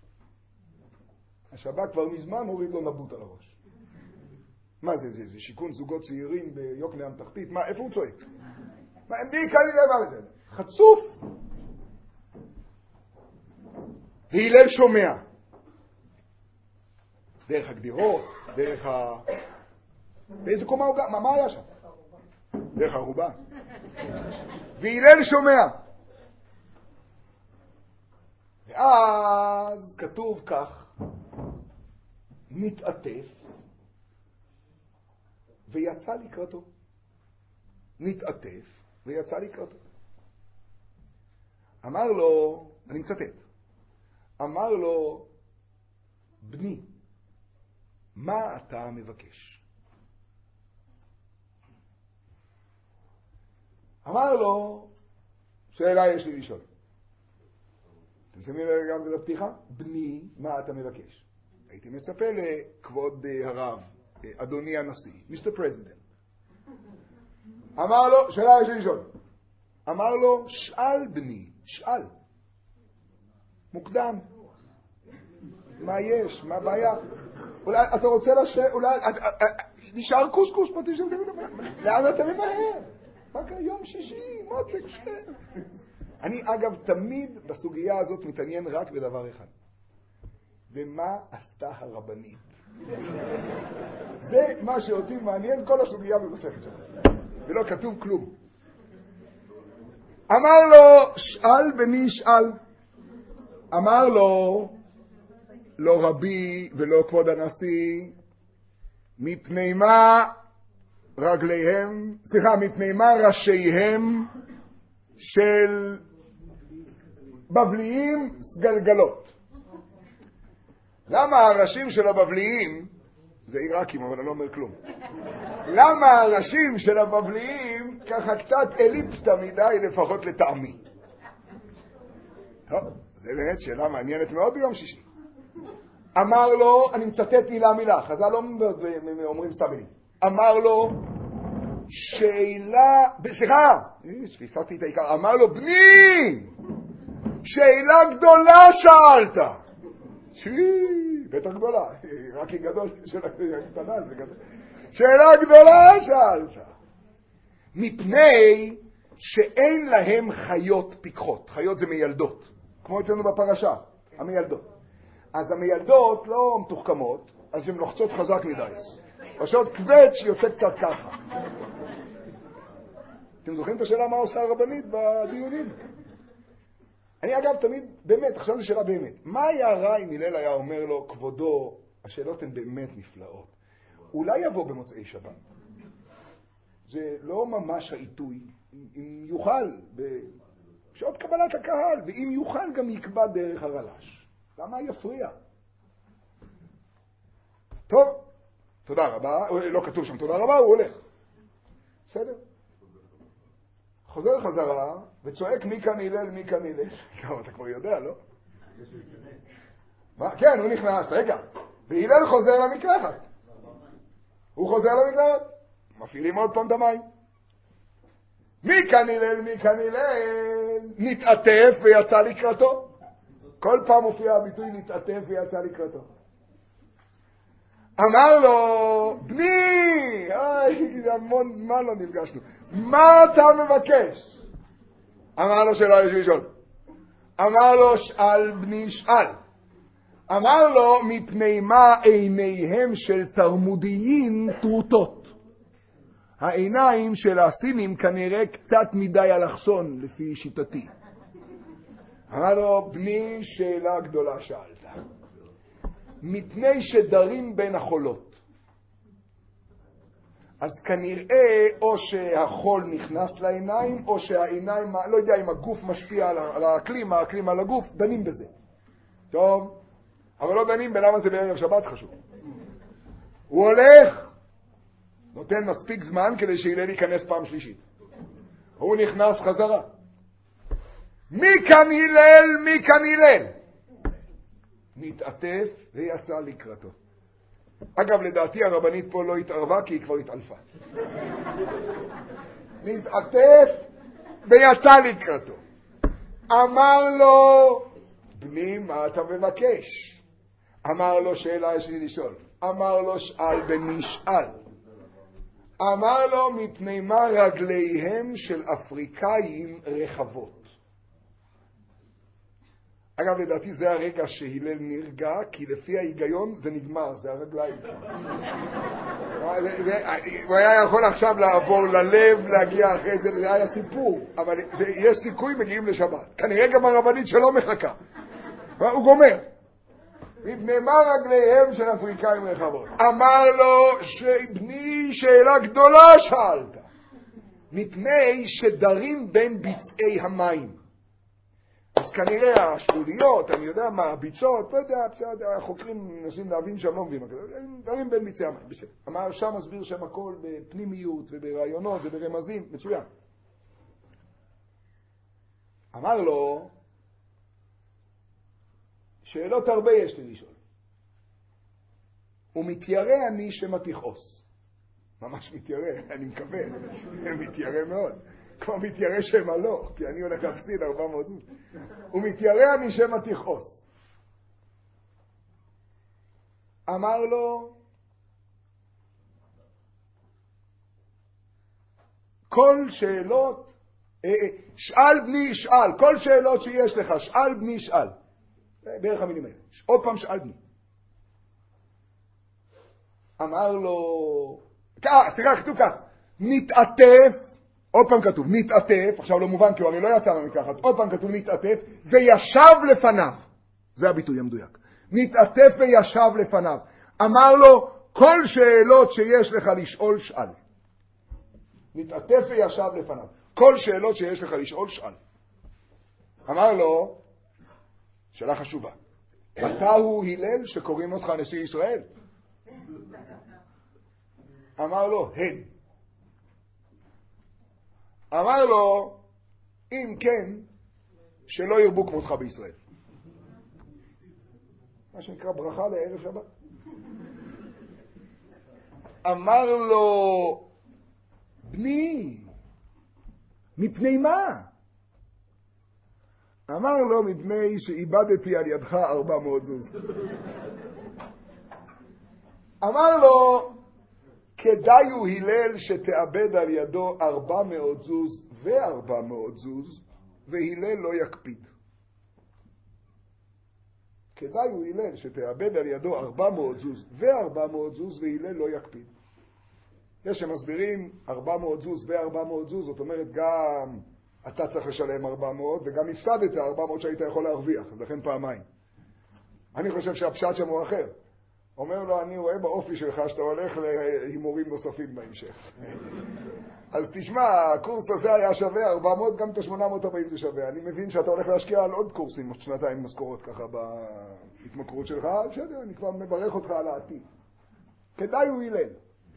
השב"כ כבר מזמן הוריד לו נבוט על הראש. מה זה? זה שיכון זוגות צעירים ביוקנעם תחתית? מה, איפה הוא צועק? מה, מי כאן הלל? מה זה? חצוף! והלל שומע. דרך הגדירות, דרך באיזה קומה הוא גם? מה היה שם? דרך הרובה. והלל שומע. ואז כתוב כך, נתעטף ויצא לקראתו. נתעטף ויצא לקראתו. אמר לו, אני מצטט, אמר לו, בני, מה אתה מבקש? אמר לו, שאלה יש לי לשאול. אתם שמים גם לפתיחה? בני, מה אתה מבקש? הייתי מצפה לכבוד הרב, אדוני הנשיא, מיסטר פרזידנט. אמר לו, שאלה יש לי לשאול. אמר לו, שאל בני, שאל. מוקדם. מה יש? מה הבעיה? אולי אתה רוצה אולי נשאר קוסקוס פה, לאן אתה ממהר? רק היום שישי, מותק שם. אני אגב תמיד בסוגיה הזאת מתעניין רק בדבר אחד. במה עשתה הרבנית? זה מה שאותי מעניין כל הסוגיה במסכת שבת. ולא כתוב כלום. אמר לו, שאל בני שאל. אמר לו, לא רבי ולא כבוד הנשיא, מפני מה רגליהם, מפני מה ראשיהם של בבליים גלגלות. למה הראשים של הבבליים, זה עיראקים אבל אני לא אומר כלום, למה הראשים של הבבליים ככה קצת אליפסה מדי לפחות לטעמי? טוב, זה באמת שאלה מעניינת מאוד ביום שישי. אמר לו, אני מצטט מילה מילה, חז"ל לא אומרים סתם מילים. אמר לו, שאלה, סליחה, פספסתי את העיקר, אמר לו, בני, שאלה גדולה שאלת. בטח גדולה, רק היא גדול של הקטנה, זה גדול. שאלה גדולה שאלת. מפני שאין להם חיות פיקחות. חיות זה מיילדות, כמו אצלנו בפרשה, המיילדות. אז המיילדות לא מתוחכמות, אז הן לוחצות חזק מדי. פשוט כבד שיוצא קצת ככה. אתם זוכרים את השאלה מה עושה הרבנית בדיונים? אני אגב תמיד, באמת, עכשיו זו שאלה באמת. מה היה רע אם הלל היה אומר לו, כבודו, השאלות הן באמת נפלאות. אולי יבוא במוצאי שבת. זה לא ממש העיתוי. אם יוכל, בשעות קבלת הקהל, ואם יוכל גם יקבע דרך הרל"ש. למה יפריע? טוב, תודה רבה. לא כתוב שם תודה רבה, הוא הולך. בסדר? חוזר חזרה וצועק מי כאן הלל, מי כאן הלל. טוב, אתה כבר יודע, לא? מה? כן, הוא נכנס, רגע. והלל חוזר למקלחת. הוא חוזר למקלחת. מפעילים עוד פעם את המים. מי כאן הלל, מי כאן הלל? נתעטף ויצא לקראתו. כל פעם מופיע הביטוי נתעטף ויצא לקראתו. אמר לו, בני, זה המון זמן לא נפגשנו. מה אתה מבקש? אמר לו שאלה יש לשאול. אמר לו שאל בני שאל. אמר לו מפני מה עיניהם של תרמודיים טרוטות. העיניים של הסינים כנראה קצת מדי אלכסון לפי שיטתי. אמר לו בני שאלה גדולה שאלת. מפני שדרים בין החולות. אז כנראה או שהחול נכנס לעיניים, או שהעיניים, לא יודע אם הגוף משפיע על האקלים, האקלים על הגוף, דנים בזה. טוב, אבל לא דנים בלמה זה בערב שבת חשוב. הוא הולך, נותן מספיק זמן כדי שהלל ייכנס פעם שלישית. הוא נכנס חזרה. מי כאן הלל, מי כאן הלל? נתעטף ויצא לקראתו. אגב, לדעתי הרבנית פה לא התערבה כי היא כבר התעלפה. נתעטף ויצא לקראתו. אמר לו, בני, מה אתה מבקש? אמר לו, שאלה יש לי לשאול. אמר לו, שאל בני שאל. אמר לו, מפני מה רגליהם של אפריקאים רחבות. אגב, לדעתי זה הרגע שהלל נרגע, כי לפי ההיגיון זה נגמר, זה הרגליים. הוא היה יכול עכשיו לעבור ללב, להגיע אחרי זה, זה היה סיפור. אבל יש סיכוי מגיעים לשבת. כנראה גם הרבנית שלא מחכה. הוא גומר. מפני מה רגליהם של אפריקאים רחבות? אמר לו, בני שאלה גדולה שאלת. מפני שדרים בין ביצעי המים. אז כנראה השלוליות, אני יודע מה, הביצות, לא יודע, החוקרים מנסים להבין שם, לא מבין, דברים בין ביצעי המים, בסדר. אמר שם מסביר שם הכל בפנימיות וברעיונות וברמזים, מצוין. אמר לו, שאלות הרבה יש לי לשאול. הוא מתיירא אני שמה תכעוס. ממש מתיירא, אני מקווה, מתיירא מאוד. כמו מתיירא שמה לא, כי אני הולך להפסיד 400 זוז. הוא מתיירא אני שמה תכעוס. אמר לו, כל שאלות, שאל בני שאל, כל שאלות שיש לך, שאל בני שאל. בערך המילים האלה. עוד פעם שאל בני. אמר לו, סליחה, כתוב כך, נתעטף, עוד פעם כתוב, נתעטף, עכשיו לא מובן כי הוא הרי לא יצא ממקלחת, עוד פעם כתוב נתעטף, וישב לפניו. זה הביטוי המדויק. נתעטף וישב לפניו. אמר לו, כל שאלות שיש לך לשאול, שאל. נתעטף וישב לפניו. כל שאלות שיש לך לשאול, שאל. אמר לו, שאלה חשובה. אתה הוא הלל שקוראים אותך נשיא ישראל? אמר לו, הן. אמר לו, אם כן, שלא ירבו כמותך בישראל. מה שנקרא ברכה לערב שבת. אמר לו, בני, מפני מה? אמר לו, מפני שאיבדתי על ידך 400 זוז. אמר לו, כדאי הוא הלל שתאבד על ידו 400 זוז ו400 זוז, והלל לא יקפיד. כדאי הוא הלל שתאבד על ידו 400 זוז ו400 זוז, והלל לא יקפיד. יש שמסבירים 400 זוז ו400 זוז, זאת אומרת גם אתה צריך לשלם 400 וגם הפסדת 400 שהיית יכול להרוויח, אז לכן פעמיים. אני חושב שהפשט שם הוא אחר. אומר לו, אני רואה באופי שלך שאתה הולך להימורים נוספים בהמשך. אז תשמע, הקורס הזה היה שווה 400, גם את ה-840 זה שווה. אני מבין שאתה הולך להשקיע על עוד קורסים, עוד שנתיים משכורות ככה בהתמכרות שלך. בסדר, אני כבר מברך אותך על העתיד. כדאי הוא הלל.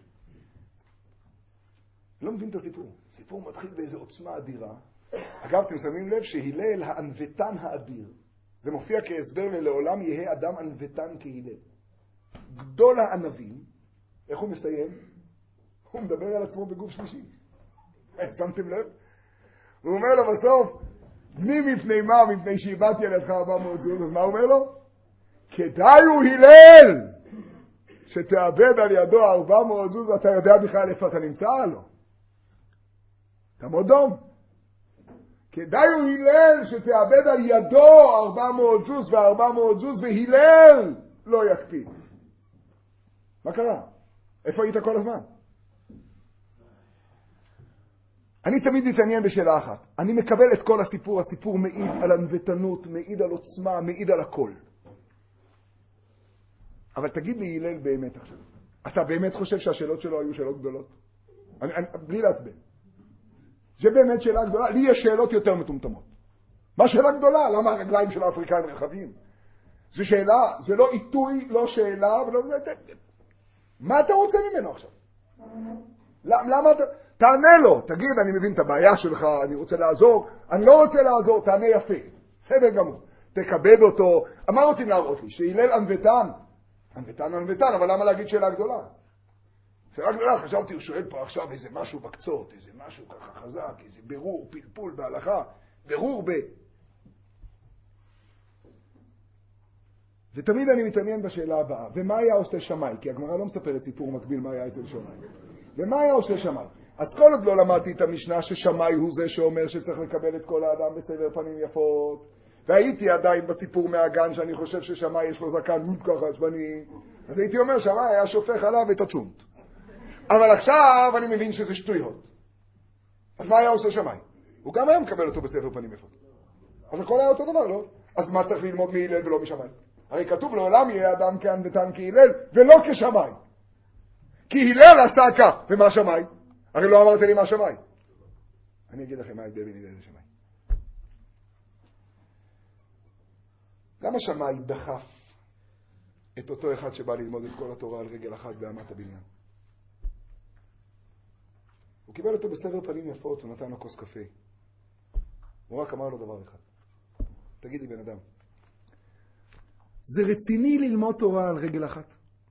לא מבין את הסיפור. הסיפור מתחיל באיזו עוצמה אדירה. אגב, אתם שמים לב שהלל הענוותן האדיר. זה מופיע כהסבר ללעולם יהיה אדם ענוותן כהלל. גדול הענבים, איך הוא מסיים? הוא מדבר על עצמו בגוף שלישי. שמתם לב? הוא אומר לו בסוף, בני מפני מה? מפני שאיבדתי על ידך 400 זוז. אז מה הוא אומר לו? כדאי הוא הלל שתאבד על ידו 400 זוז, אתה יודע בכלל איפה אתה נמצא? לא. אתה מודום. כדאי הוא הלל שתאבד על ידו 400 זוז ו400 זוז, והלל לא יקפיד. מה קרה? איפה היית כל הזמן? אני תמיד מתעניין בשאלה אחת. אני מקבל את כל הסיפור, הסיפור מעיד על ענוותנות, מעיד על עוצמה, מעיד על הכל. אבל תגיד לי הלל באמת עכשיו. אתה באמת חושב שהשאלות שלו היו שאלות גדולות? בלי להצבן. זה באמת שאלה גדולה. לי יש שאלות יותר מטומטמות. מה שאלה גדולה? למה הרגליים של האפריקאים רחבים? זו שאלה, זה לא עיתוי, לא שאלה, ולא... מה אתה רוצה ממנו עכשיו? למה אתה... תענה לו, תגיד, אני מבין את הבעיה שלך, אני רוצה לעזור, אני לא רוצה לעזור, תענה יפה. בסדר גמור. תכבד אותו. מה רוצים להראות לי? שהלל ענוותן. ענוותן, אבל למה להגיד שאלה גדולה? שאלה גדולה, חשבתי, הוא שואל פה עכשיו איזה משהו בקצות, איזה משהו ככה חזק, איזה ברור, פלפול בהלכה, ברור ב... ותמיד אני מתעניין בשאלה הבאה, ומה היה עושה שמאי? כי הגמרא לא מספרת סיפור מקביל מה היה אצל שמאי. ומה היה עושה שמאי? אז כל עוד לא למדתי את המשנה ששמאי הוא זה שאומר שצריך לקבל את כל האדם בסבר פנים יפות, והייתי עדיין בסיפור מהגן שאני חושב ששמאי יש לו זקן מות ככה עצבני, אז הייתי אומר שמאי היה שופך עליו את הצ'ונט. אבל עכשיו אני מבין שזה שטויות. אז מה היה עושה שמאי? הוא גם היה מקבל אותו בסבר פנים יפות. אז הכל היה אותו דבר, לא? אז מה צריך ללמוד מהלל ולא משמאי? הרי כתוב לעולם יהיה אדם כענוותן כהלל ולא כשמאי. כי הלל עשה כך, ומה שמאי? הרי לא אמרת לי מה שמאי. אני אגיד לכם מה ההבדל בין הלל לשמאי. למה שמאי דחף את אותו אחד שבא ללמוד את כל התורה על רגל אחת באמת הבניין? הוא קיבל אותו בסבר פנים יפות ונתן לו כוס קפה. הוא רק אמר לו דבר אחד. תגיד לי בן אדם, זה רציני ללמוד תורה על רגל אחת?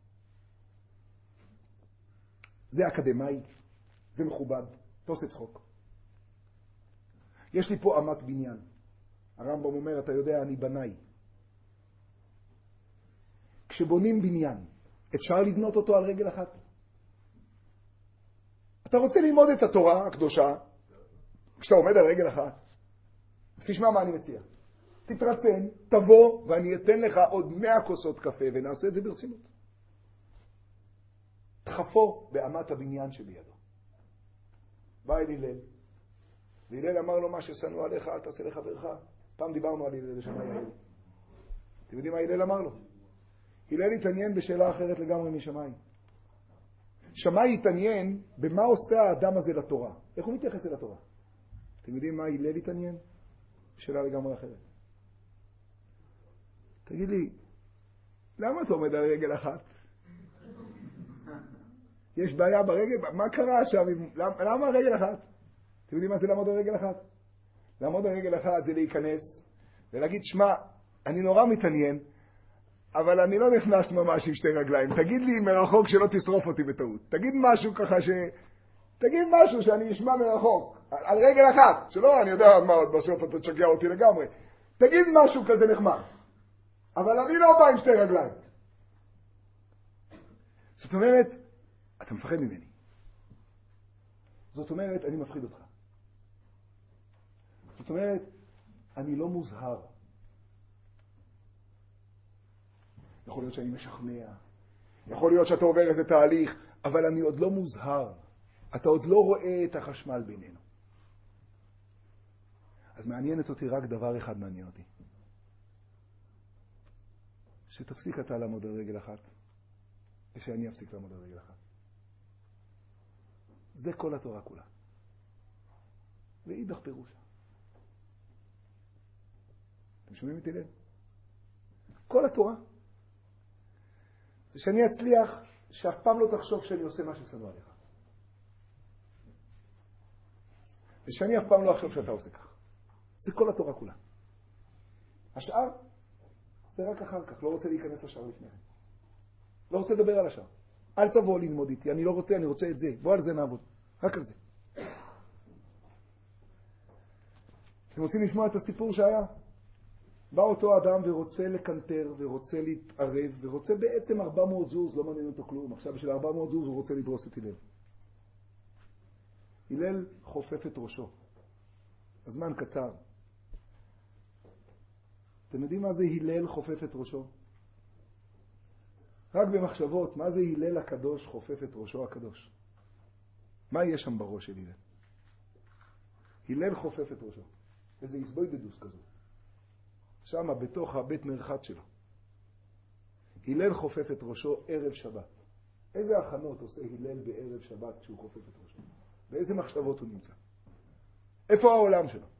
זה אקדמאי, זה מכובד, אתה עושה צחוק. יש לי פה אמת בניין. הרמב"ם אומר, אתה יודע, אני בנאי. כשבונים בניין, אפשר לבנות אותו על רגל אחת? אתה רוצה ללמוד את התורה הקדושה, כשאתה עומד על רגל אחת, תשמע מה אני מציע. תתרצן, תבוא, ואני אתן לך עוד 100 כוסות קפה, ונעשה את זה ברצינות. דחפו באמת הבניין שבידו. בא אל הלל, והלל אמר לו, מה ששנוא עליך אל תעשה לחברך. פעם דיברנו על הלל לשמאי הלל. אתם יודעים מה הלל אמר לו? הלל התעניין בשאלה אחרת לגמרי משמאי. שמאי התעניין במה עושה האדם הזה לתורה. איך הוא מתייחס אל התורה? אתם יודעים מה הלל התעניין? שאלה לגמרי אחרת. תגיד לי, למה אתה עומד על רגל אחת? יש בעיה ברגל? מה קרה עכשיו? למה רגל אחת? אתם יודעים מה זה לעמוד על רגל אחת? לעמוד על רגל אחת זה להיכנס ולהגיד, שמע, אני נורא מתעניין, אבל אני לא נכנס ממש עם שתי רגליים. תגיד לי מרחוק שלא תשרוף אותי בטעות. תגיד משהו ככה תגיד משהו שאני אשמע מרחוק. על רגל אחת. שלא, אני יודע מה עוד בסוף אתה תשגע אותי לגמרי. תגיד משהו כזה נחמד. אבל אני לא בא עם שתי רגליים. זאת אומרת, אתה מפחד ממני. זאת אומרת, אני מפחיד אותך. זאת אומרת, אני לא מוזהר. יכול להיות שאני משכנע, יכול להיות שאתה עובר איזה תהליך, אבל אני עוד לא מוזהר. אתה עוד לא רואה את החשמל בינינו. אז מעניינת אותי רק דבר אחד מעניין אותי. שתפסיק אתה לעמוד על רגל אחת, ושאני אפסיק לעמוד על רגל אחת. זה כל התורה כולה. ואידך פירושה. אתם שומעים אותי לב? כל התורה זה שאני אצליח שאף פעם לא תחשוב שאני עושה מה ששנוא עליך. ושאני אף פעם לא אחשוב שאתה עושה כך. זה כל התורה כולה. השאר זה רק אחר כך. לא רוצה להיכנס לשאר לפני. לא רוצה לדבר על השאר. אל תבוא ללמוד איתי. אני לא רוצה, אני רוצה את זה. בוא על זה נעבוד. רק על זה. אתם רוצים לשמוע את הסיפור שהיה? בא אותו אדם ורוצה לקנטר, ורוצה להתערב, ורוצה בעצם 400 זוז, לא מעניין אותו כלום. עכשיו בשביל 400 זוז הוא רוצה לדרוס את הלל. הלל חופף את ראשו. הזמן קצר. אתם יודעים מה זה הלל חופף את ראשו? רק במחשבות, מה זה הלל הקדוש חופף את ראשו הקדוש? מה יש שם בראש של הלל? הלל חופף את ראשו. איזה הסבוידדוס כזו. שם בתוך הבית מרחץ שלו. הלל חופף את ראשו ערב שבת. איזה הכנות עושה הלל בערב שבת כשהוא חופף את ראשו? באיזה מחשבות הוא נמצא? איפה העולם שלו?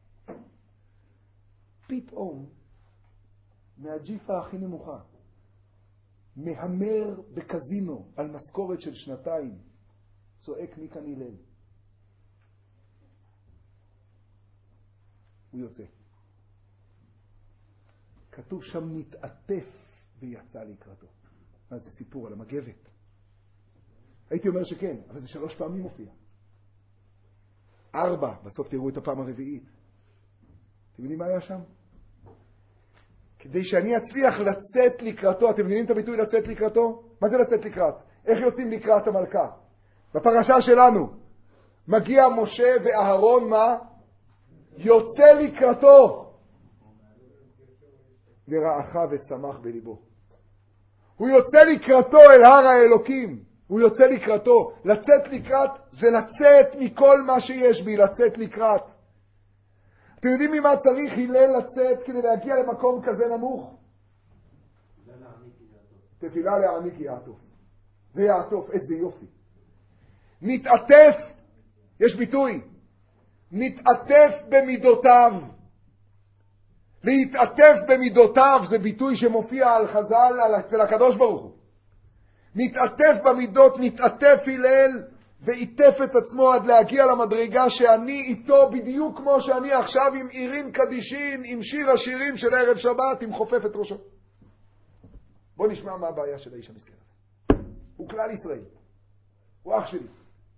פתאום מהג'יפה הכי נמוכה מהמר בקזינו על משכורת של 2 צועק מכאן הלל. הוא יוצא. כתוב שם נתעטף ויצא לקראתו. מה זה סיפור על המגבת? הייתי אומר שכן, אבל זה 3 פעמים מופיע. 4, בסוף תראו את הפעם הרביעית. אתם יודעים מה היה שם? כדי שאני אצליח לצאת לקראתו. אתם מבינים את הביטוי לצאת לקראתו? מה זה לצאת לקראת? איך יוצאים לקראת המלכה? בפרשה שלנו מגיע משה ואהרון מה? יוצא לקראתו. ורעך ושמח בליבו. הוא יוצא לקראתו אל הר האלוקים. הוא יוצא לקראתו. לצאת לקראת זה לצאת מכל מה שיש בי, לצאת לקראת. אתם יודעים ממה צריך הלל לצאת כדי להגיע למקום כזה נמוך? תפילה להעניק יעטוף. זה יעטוף, איזה יופי. נתעטף, יש ביטוי, נתעטף במידותיו. להתעטף במידותיו זה ביטוי שמופיע על חז"ל, אצל הקדוש ברוך הוא. נתעטף במידות, נתעטף הלל ועיטף את עצמו עד להגיע למדרגה שאני איתו בדיוק כמו שאני עכשיו עם עירים קדישין, עם שיר השירים של ערב שבת, עם חופף את ראשו. בוא נשמע מה הבעיה של האיש המסכן הזה. הוא כלל ישראל. הוא אח שלי.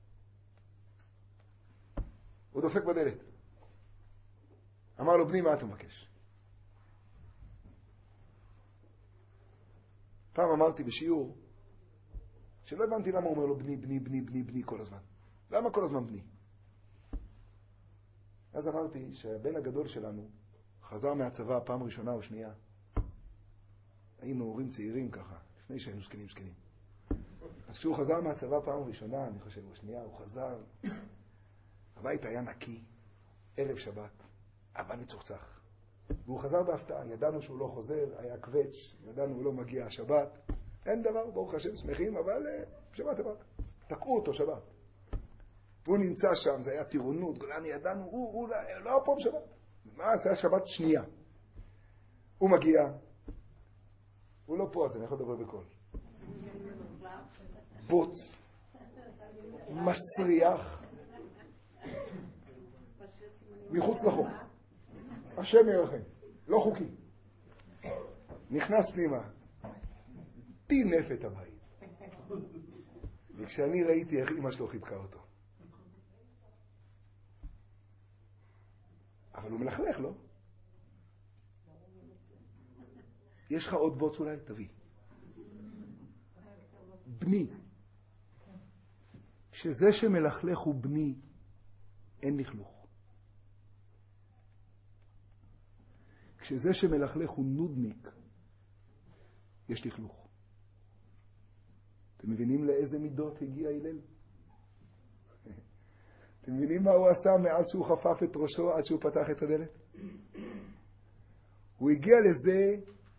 הוא דופק בדלת. אמר לו, בני, מה אתה מבקש? פעם אמרתי בשיעור שלא הבנתי למה הוא אומר לו בני, בני, בני, בני, בני כל הזמן. למה כל הזמן בני? אז אמרתי שהבן הגדול שלנו חזר מהצבא פעם ראשונה או שנייה. היינו הורים צעירים ככה, לפני שהיינו זקנים. אז כשהוא חזר מהצבא פעם ראשונה, אני חושב, או שנייה, הוא חזר. הבית היה נקי, ערב שבת, אבל מצוחצח. והוא חזר בהפתעה, ידענו שהוא לא חוזר, היה קווץ', ידענו הוא לא מגיע השבת. אין דבר, ברוך השם, שמחים, אבל שבת הבאת. תקעו אותו שבת. הוא נמצא שם, זה היה טירונות, גולני ידענו, הוא לא פה בשבת. מה, זה היה שבת שנייה. הוא מגיע, הוא לא פה, אז אני יכול לדבר בקול. בוץ, מסריח, מחוץ לחוק. השם ירחם, לא חוקי. נכנס פנימה, טינף את הבית. וכשאני ראיתי איך אמא שלו חיבקה אותו. אבל הוא מלכלך, לא? יש לך עוד בוץ אולי? תביא. בני. כשזה שמלכלך הוא בני, אין לכלוך. כשזה שמלכלך הוא נודניק, יש לכלוך. אתם מבינים לאיזה מידות הגיע הלל? אתם מבינים מה הוא עשה מאז שהוא חפף את ראשו עד שהוא פתח את הדלת? הוא הגיע לזה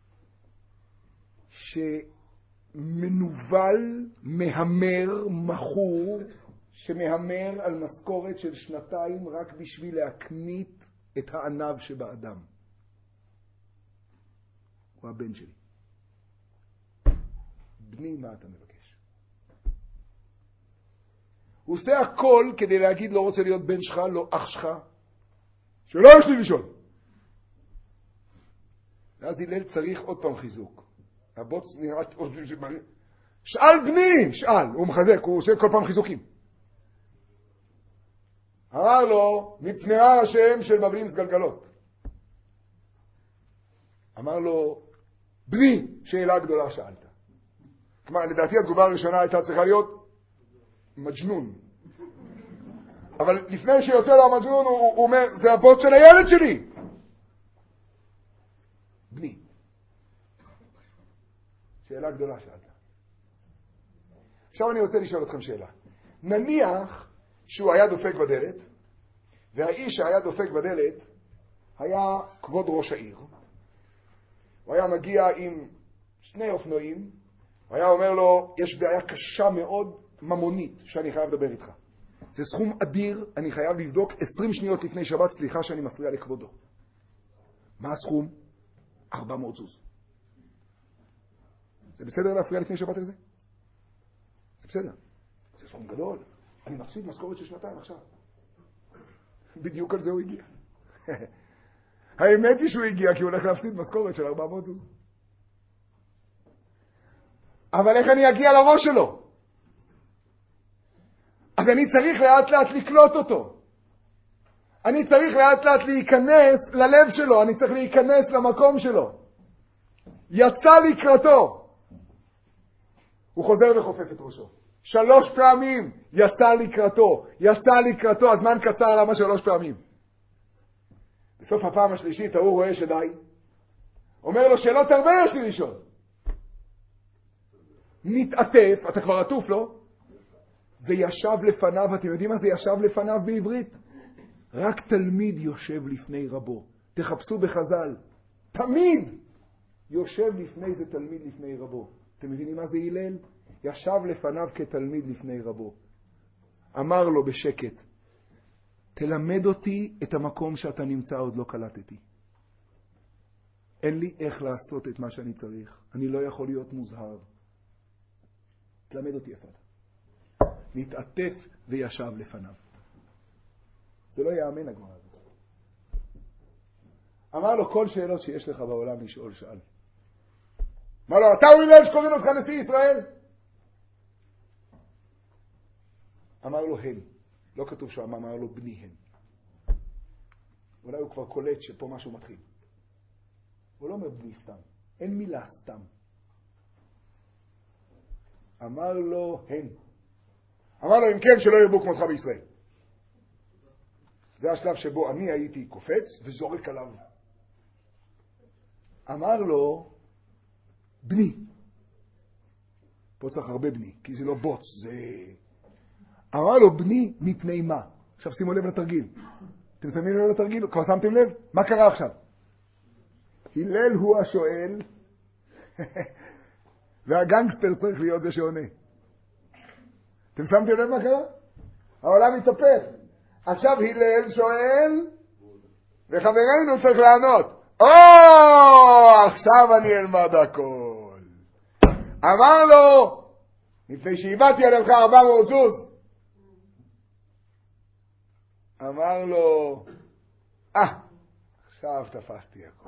שמנוול, מהמר, מכור, שמהמר על משכורת של 2 רק בשביל להקנית את הענב שבאדם. הוא הבן שלי. בני, מה אתה מבקש? הוא עושה הכל כדי להגיד לא רוצה להיות בן שלך, לא אח שלך, שלא יש לי לשאול. ואז הלל צריך עוד פעם חיזוק. הבוץ נראה עוד... שאל בני, שאל, הוא מחזק, הוא עושה כל פעם חיזוקים. אמר לו, מפני השם של בבלים סגלגלות. אמר לו, בני, שאלה גדולה שאלת. כלומר, לדעתי התגובה הראשונה הייתה צריכה להיות מג'נון. אבל לפני שיוצא לו המג'נון, הוא אומר, זה הבוץ של הילד שלי. בני. שאלה גדולה שאלת. עכשיו אני רוצה לשאול אתכם שאלה. נניח שהוא היה דופק בדלת, והאיש שהיה דופק בדלת היה כבוד ראש העיר. הוא היה מגיע עם 2 אופנועים, הוא היה אומר לו, יש בעיה קשה מאוד ממונית שאני חייב לדבר איתך. זה סכום אדיר, אני חייב לבדוק 20 שניות לפני שבת, סליחה שאני מפריע לכבודו. מה הסכום? 400 זוז. זה בסדר להפריע לפני שבת על זה? זה בסדר. זה סכום גדול. אני מפסיד משכורת של 2 עכשיו. בדיוק על זה הוא הגיע. האמת היא שהוא הגיע כי הוא הולך להפסיד משכורת של 400 זוז. אבל איך אני אגיע לראש שלו? אז אני צריך לאט לאט לקלוט אותו. אני צריך לאט לאט להיכנס ללב שלו. אני צריך להיכנס למקום שלו. יצא לקראתו. הוא חוזר וחופף את ראשו. 3 פעמים יצא לקראתו. יצא לקראתו. הזמן קצר, למה 3 פעמים? בסוף הפעם השלישית הוא רואה שדי. אומר לו, שאלות הרבה יש לי לשאול. מתעטף, אתה כבר עטוף לו, וישב לפניו. אתם יודעים מה זה ישב לפניו בעברית? רק תלמיד יושב לפני רבו. תחפשו בחז"ל. תמיד יושב לפני זה תלמיד לפני רבו. אתם מבינים מה זה הלל? ישב לפניו כתלמיד לפני רבו. אמר לו בשקט, תלמד אותי את המקום שאתה נמצא, עוד לא קלטתי. אין לי איך לעשות את מה שאני צריך. אני לא יכול להיות מוזהר. תלמד אותי איפה אתה. נתעטף וישב לפניו. זה לא יאמן הגמרא הזאת. אמר לו, כל שאלות שיש לך בעולם לשאול, שאל. אמר לו, אתה הוא הלל שקוראים אותך נשיא ישראל? אמר לו, הן. לא כתוב שם, אמר לו, בני הן. אולי הוא כבר קולט שפה משהו מתחיל. הוא לא אומר בני סתם. אין מילה סתם. אמר לו, הן. אמר לו, אם כן, שלא ירבו כמותך בישראל. זה השלב שבו אני הייתי קופץ וזורק עליו. אמר לו, בני. פה צריך הרבה בני, כי זה לא בוץ, זה... אמר לו, בני, מפני מה? עכשיו שימו לב לתרגיל. אתם שמים לב לתרגיל? כבר שמתם לב? מה קרה עכשיו? הלל הוא השואל, והגנגסטר צריך להיות זה שעונה. אתם שמתם לב מה קרה? העולם מתהפך. עכשיו הלל שואל, וחברנו צריך לענות. עכשיו אני אלמד הכל. אמר לו, לפני שהבאתי עליך 400 זוז. אמר לו, עכשיו תפסתי הכל.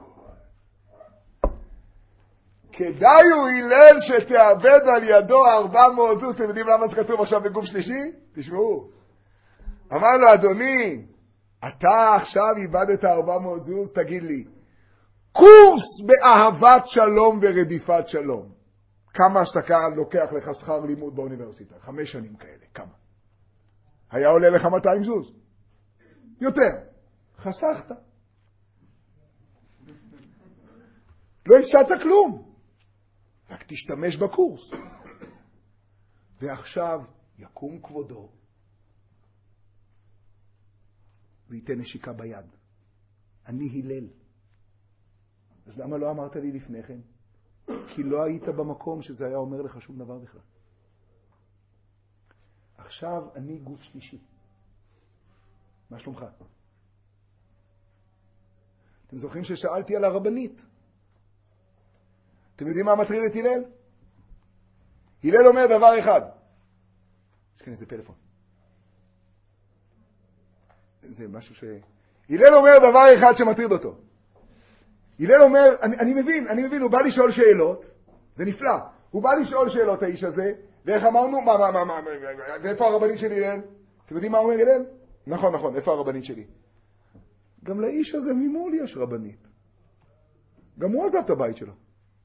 כדאי הוא הלל שתאבד על ידו 400 זוז. אתם יודעים למה זה כתוב עכשיו בגוף שלישי? תשמעו. אמר לו, אדוני, אתה עכשיו איבדת 400 זוז, תגיד לי, קורס באהבת שלום ורדיפת שלום. כמה השקה לוקח לך שכר לימוד באוניברסיטה? 5 שנים כאלה, כמה? היה עולה לך 200 זוז. יותר. חסכת. לא הפסדת כלום. רק תשתמש בקורס. ועכשיו יקום כבודו וייתן נשיקה ביד. אני הלל. אז למה לא אמרת לי לפני כן? כי לא היית במקום שזה היה אומר לך שום דבר בכלל. עכשיו אני גוף שלישי. מה שלומך? אתם זוכרים ששאלתי על הרבנית? אתם יודעים מה מטריד את הלל? הלל אומר דבר אחד. יש כאן איזה פלאפון. זה משהו ש... הלל אומר דבר אחד שמטריד אותו. הלל אומר, אני מבין, הוא בא לשאול שאלות, זה נפלא. הוא בא לשאול שאלות האיש הזה, ואיך אמרנו, ואיפה הרבנית שלי הלל? אתם יודעים מה אומר הלל? נכון, איפה הרבנית שלי? גם לאיש הזה ממול יש רבנית. גם הוא עזב את הבית שלו.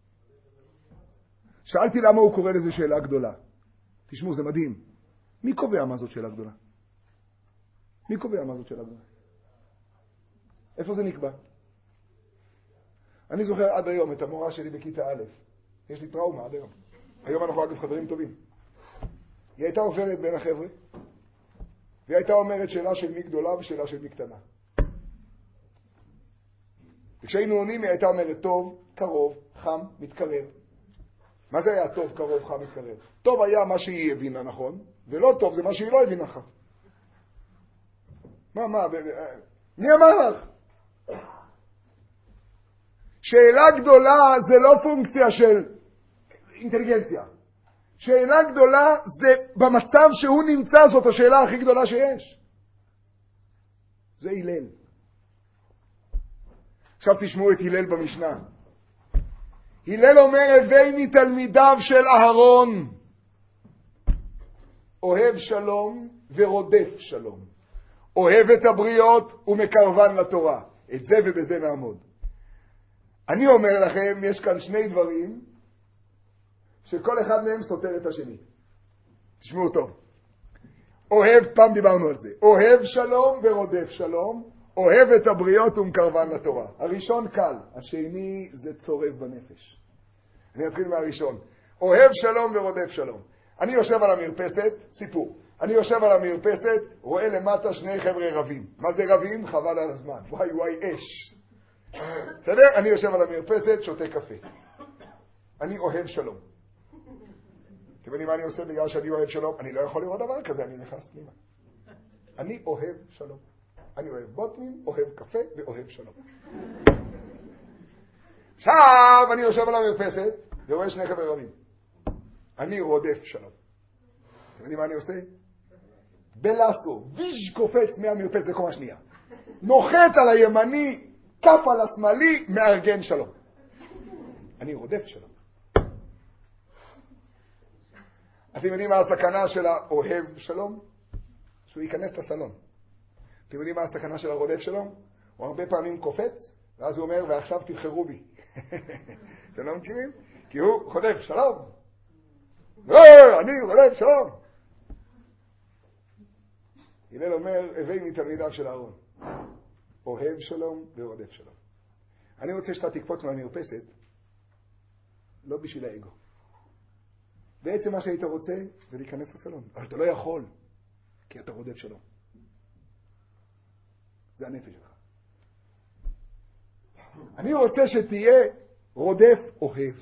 שאלתי למה הוא קורא לזה שאלה גדולה. תשמעו, זה מדהים. מי קובע מה זאת שאלה גדולה? מי קובע מה זאת שאלה גדולה? איפה זה נקבע? אני זוכר עד היום את המורה שלי בכיתה א'. יש לי טראומה עד היום. היום אנחנו אגב חברים טובים. היא הייתה עוברת בין החבר'ה, והיא הייתה אומרת שאלה של מי גדולה ושאלה של מי קטנה. וכשהיינו עונים היא הייתה אומרת טוב, קרוב, חם, מתקרב. מה זה היה טוב, קרוב, חם, מתקרב? טוב היה מה שהיא הבינה נכון, ולא טוב זה מה שהיא לא הבינה נכון. מי אמר לך? שאלה גדולה זה לא פונקציה של אינטליגנציה. שאלה גדולה זה במצב שהוא נמצא, זאת השאלה הכי גדולה שיש. זה הלל. עכשיו תשמעו את הלל במשנה. הלל אומר, הווי מתלמידיו של אהרון, אוהב שלום ורודף שלום. אוהב את הבריות ומקרבן לתורה. את זה ובזה נעמוד. אני אומר לכם, יש כאן שני דברים שכל אחד מהם סותר את השני. תשמעו טוב. אוהב, פעם דיברנו על זה. אוהב שלום ורודף שלום. אוהב את הבריות ומקרבן לתורה. הראשון קל, השני זה צורב בנפש. אני אתחיל מהראשון. אוהב שלום ורודף שלום. אני יושב על המרפסת, סיפור. אני יושב על המרפסת, רואה למטה שני חבר'ה רבים. מה זה רבים? חבל על הזמן. וואי אש. בסדר? אני יושב על המרפסת, שותה קפה. אני אוהב שלום. אתם יודעים מה אני עושה בגלל שאני אוהב שלום? אני לא יכול לראות דבר כזה, אני נכנס פנימה. אני אוהב שלום. אני אוהב בוטנים, אוהב קפה ואוהב שלום. עכשיו אני יושב על המרפסת ורואה שני חבר'ה רבים. אני רודף שלום. אתם יודעים מה אני עושה? בלסו, ויש קופץ מהמרפסת לקומה שנייה. נוחת על הימני, כף על השמאלי, מארגן שלום. אני רודף שלום. אתם יודעים מה הסכנה של האוהב שלום? שהוא ייכנס לסלון. אתם יודעים מה הסכנה של הרודף שלום? הוא הרבה פעמים קופץ, ואז הוא אומר, ועכשיו תבחרו בי. אתם לא מכירים? כי הוא רודף שלום. אני רודף שלום. הלל אומר, הווי מתלמידיו של אהרון. אוהב שלום ורודף שלום. אני רוצה שאתה תקפוץ מהמרפסת, לא בשביל האגו. בעצם מה שהיית רוצה זה להיכנס לסלון. אבל אתה לא יכול, כי אתה רודף שלום. זה הנפש שלך. אני רוצה שתהיה רודף אוהב.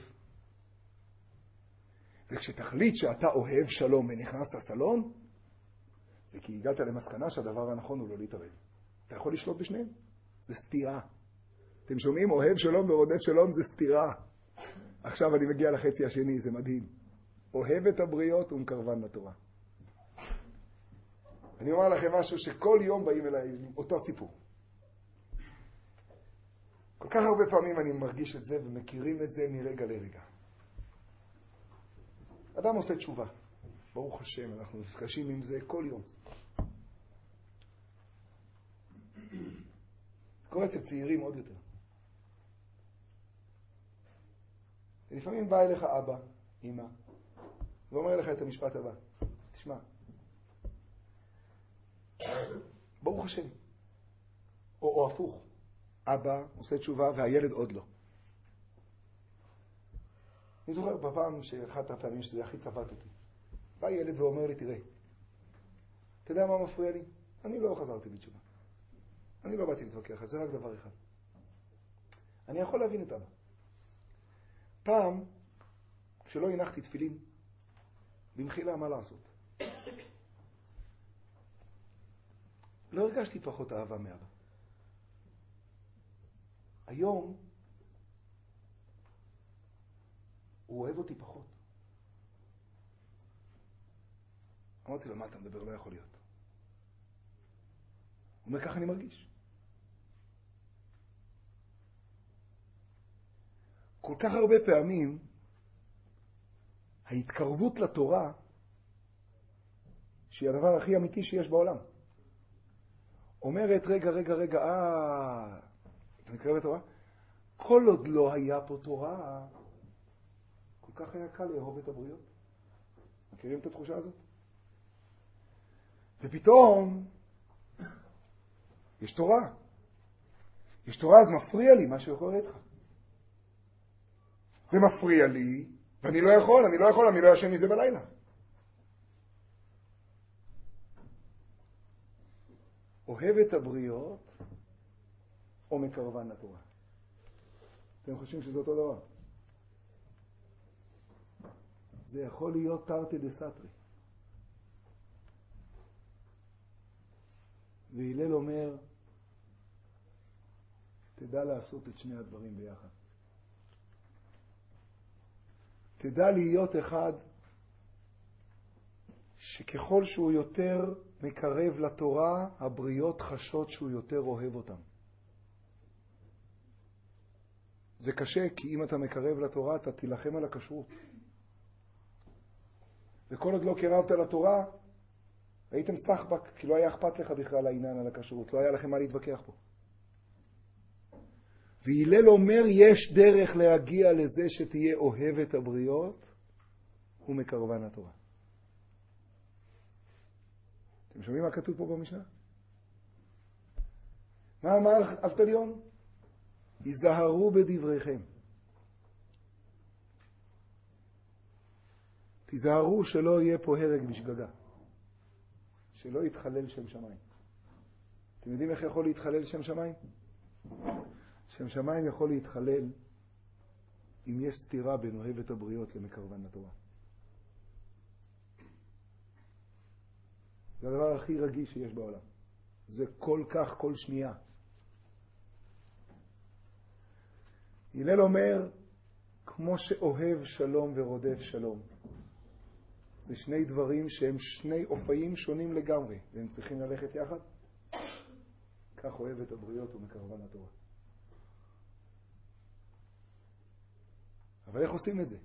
וכשתחליט שאתה אוהב שלום ונכנס לסלון, זה כי הגעת למסקנה שהדבר הנכון הוא לא להתערב. אתה יכול לשלוט בשניהם. זה סתירה. אתם שומעים? אוהב שלום ורודף שלום זה סתירה. עכשיו אני מגיע לחצי השני, זה מדהים. אוהב את הבריות ומקרבן לתורה. אני אומר לכם משהו שכל יום באים אליי אותו סיפור. כל כך הרבה פעמים אני מרגיש את זה ומכירים את זה מרגע לרגע. אדם עושה תשובה. ברוך השם, אנחנו נפגשים עם זה כל יום. קורה אצל צעירים עוד יותר. לפעמים בא אליך אבא, אמא, ואומר לך את המשפט הבא. תשמע, ברוך השם. או הפוך. אבא עושה תשובה והילד עוד לא. אני זוכר בפעם שאחת הפעמים שזה הכי צבט אותי. בא ילד ואומר לי, תראה, אתה יודע מה מפריע לי? אני לא חזרתי בתשובה. אני לא באתי להתווכח, זה רק דבר אחד. אני יכול להבין את אבא. פעם, כשלא הנחתי תפילין, במחילה מה לעשות. לא הרגשתי פחות אהבה מאבא. היום, הוא אוהב אותי פחות. אמרתי לו, מה אתה מדבר? לא יכול להיות. הוא אומר, ככה אני מרגיש. כל כך הרבה פעמים, ההתקרבות לתורה, שהיא הדבר הכי אמיתי שיש בעולם, אומרת, רגע, אתה מתקרב לתורה? כל עוד לא היה פה תורה, כל כך היה קל לאהוב את הבריות. מכירים את התחושה הזאת? ופתאום, יש תורה. יש תורה, אז מפריע לי מה שקורה איתך. זה מפריע לי, ואני לא יכול, אני לא ישן מזה בלילה. אוהב את הבריות, או מקרבן לתורה. אתם חושבים שזה אותו דבר? זה יכול להיות תרתי דסתרי. והלל אומר, תדע לעשות את שני הדברים ביחד. תדע להיות אחד שככל שהוא יותר מקרב לתורה, הבריות חשות שהוא יותר אוהב אותם. זה קשה, כי אם אתה מקרב לתורה, אתה תילחם על הכשרות. וכל עוד לא קרבת לתורה, הייתם סחבק, כי לא היה אכפת לך בכלל העניין על הכשרות. לא היה לכם מה להתווכח פה. והלל אומר, יש דרך להגיע לזה שתהיה אוהב את הבריות ומקרבן לתורה. אתם שומעים מה כתוב פה במשנה? מה אמר אבטליון? היזהרו בדבריכם. תיזהרו שלא יהיה פה הרג בשגגה. שלא יתחלל שם שמיים. אתם יודעים איך יכול להתחלל שם שמיים? שם שמיים יכול להתחלל אם יש סתירה בין אוהב את הבריות למקרבן לתורה. זה הדבר הכי רגיש שיש בעולם. זה כל כך כל שנייה. הלל אומר, כמו שאוהב שלום ורודף שלום. זה שני דברים שהם שני אופיים שונים לגמרי, והם צריכים ללכת יחד. כך אוהב את הבריות ומקרבן לתורה. אבל איך עושים את זה?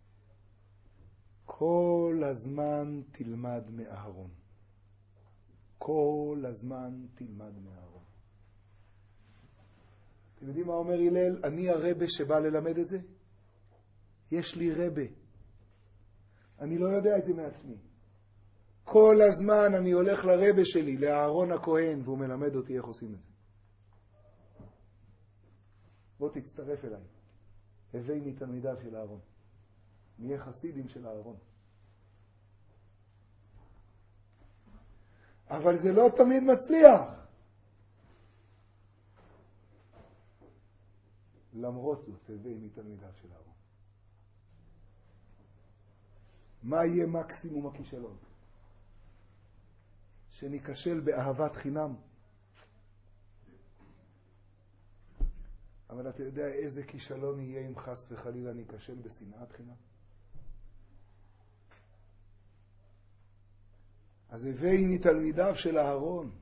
כל הזמן תלמד מאהרון. כל הזמן תלמד מאהרון. אתם יודעים מה אומר הלל? אני הרבא שבא ללמד את זה? יש לי רבא. אני לא יודע את זה מעצמי. כל הזמן אני הולך לרבא שלי, לאהרון הכהן, והוא מלמד אותי איך עושים את זה. בוא תצטרף אליי. הווי מתלמידיו של אהרון. נהיה חסידים של אהרון. אבל זה לא תמיד מצליח. למרות זאת, הווי מתלמידיו של אהרון. מה יהיה מקסימום הכישלון? שניכשל באהבת חינם. אבל אתה יודע איזה כישלון יהיה אם חס וחלילה ניכשל בשנאת חינם? אז הווי מתלמידיו של אהרון.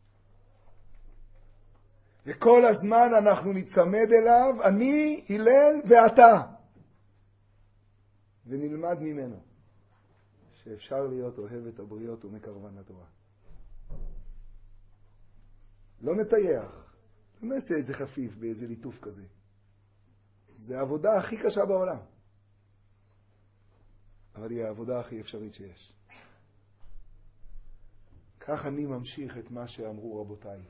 וכל הזמן אנחנו נצמד אליו, אני, הלל ואתה. ונלמד ממנו שאפשר להיות אוהב את הבריות ומקרבן לתורה. לא נטייח. לא נעשה איזה חפיף באיזה ליטוף כזה. זה העבודה הכי קשה בעולם. אבל היא העבודה הכי אפשרית שיש. כך אני ממשיך את מה שאמרו רבותיי.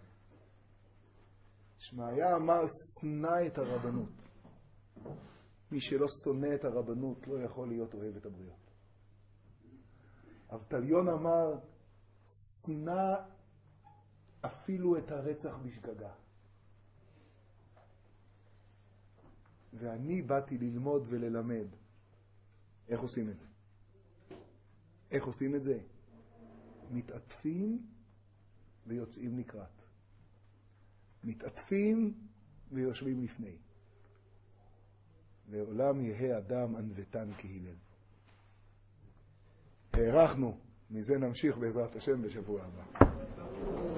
שמעיה אמר, שנא את הרבנות. מי שלא שונא את הרבנות לא יכול להיות אוהב את הבריות. אבטליון אמר, שנא אפילו את הרצח בשגגה. ואני באתי ללמוד וללמד. איך עושים את זה? איך עושים את זה? מתעטפים ויוצאים לקראת. מתעטפים ויושבים לפני. לעולם יהא אדם ענוותן כהלל. הערכנו, מזה נמשיך בעזרת השם בשבוע הבא.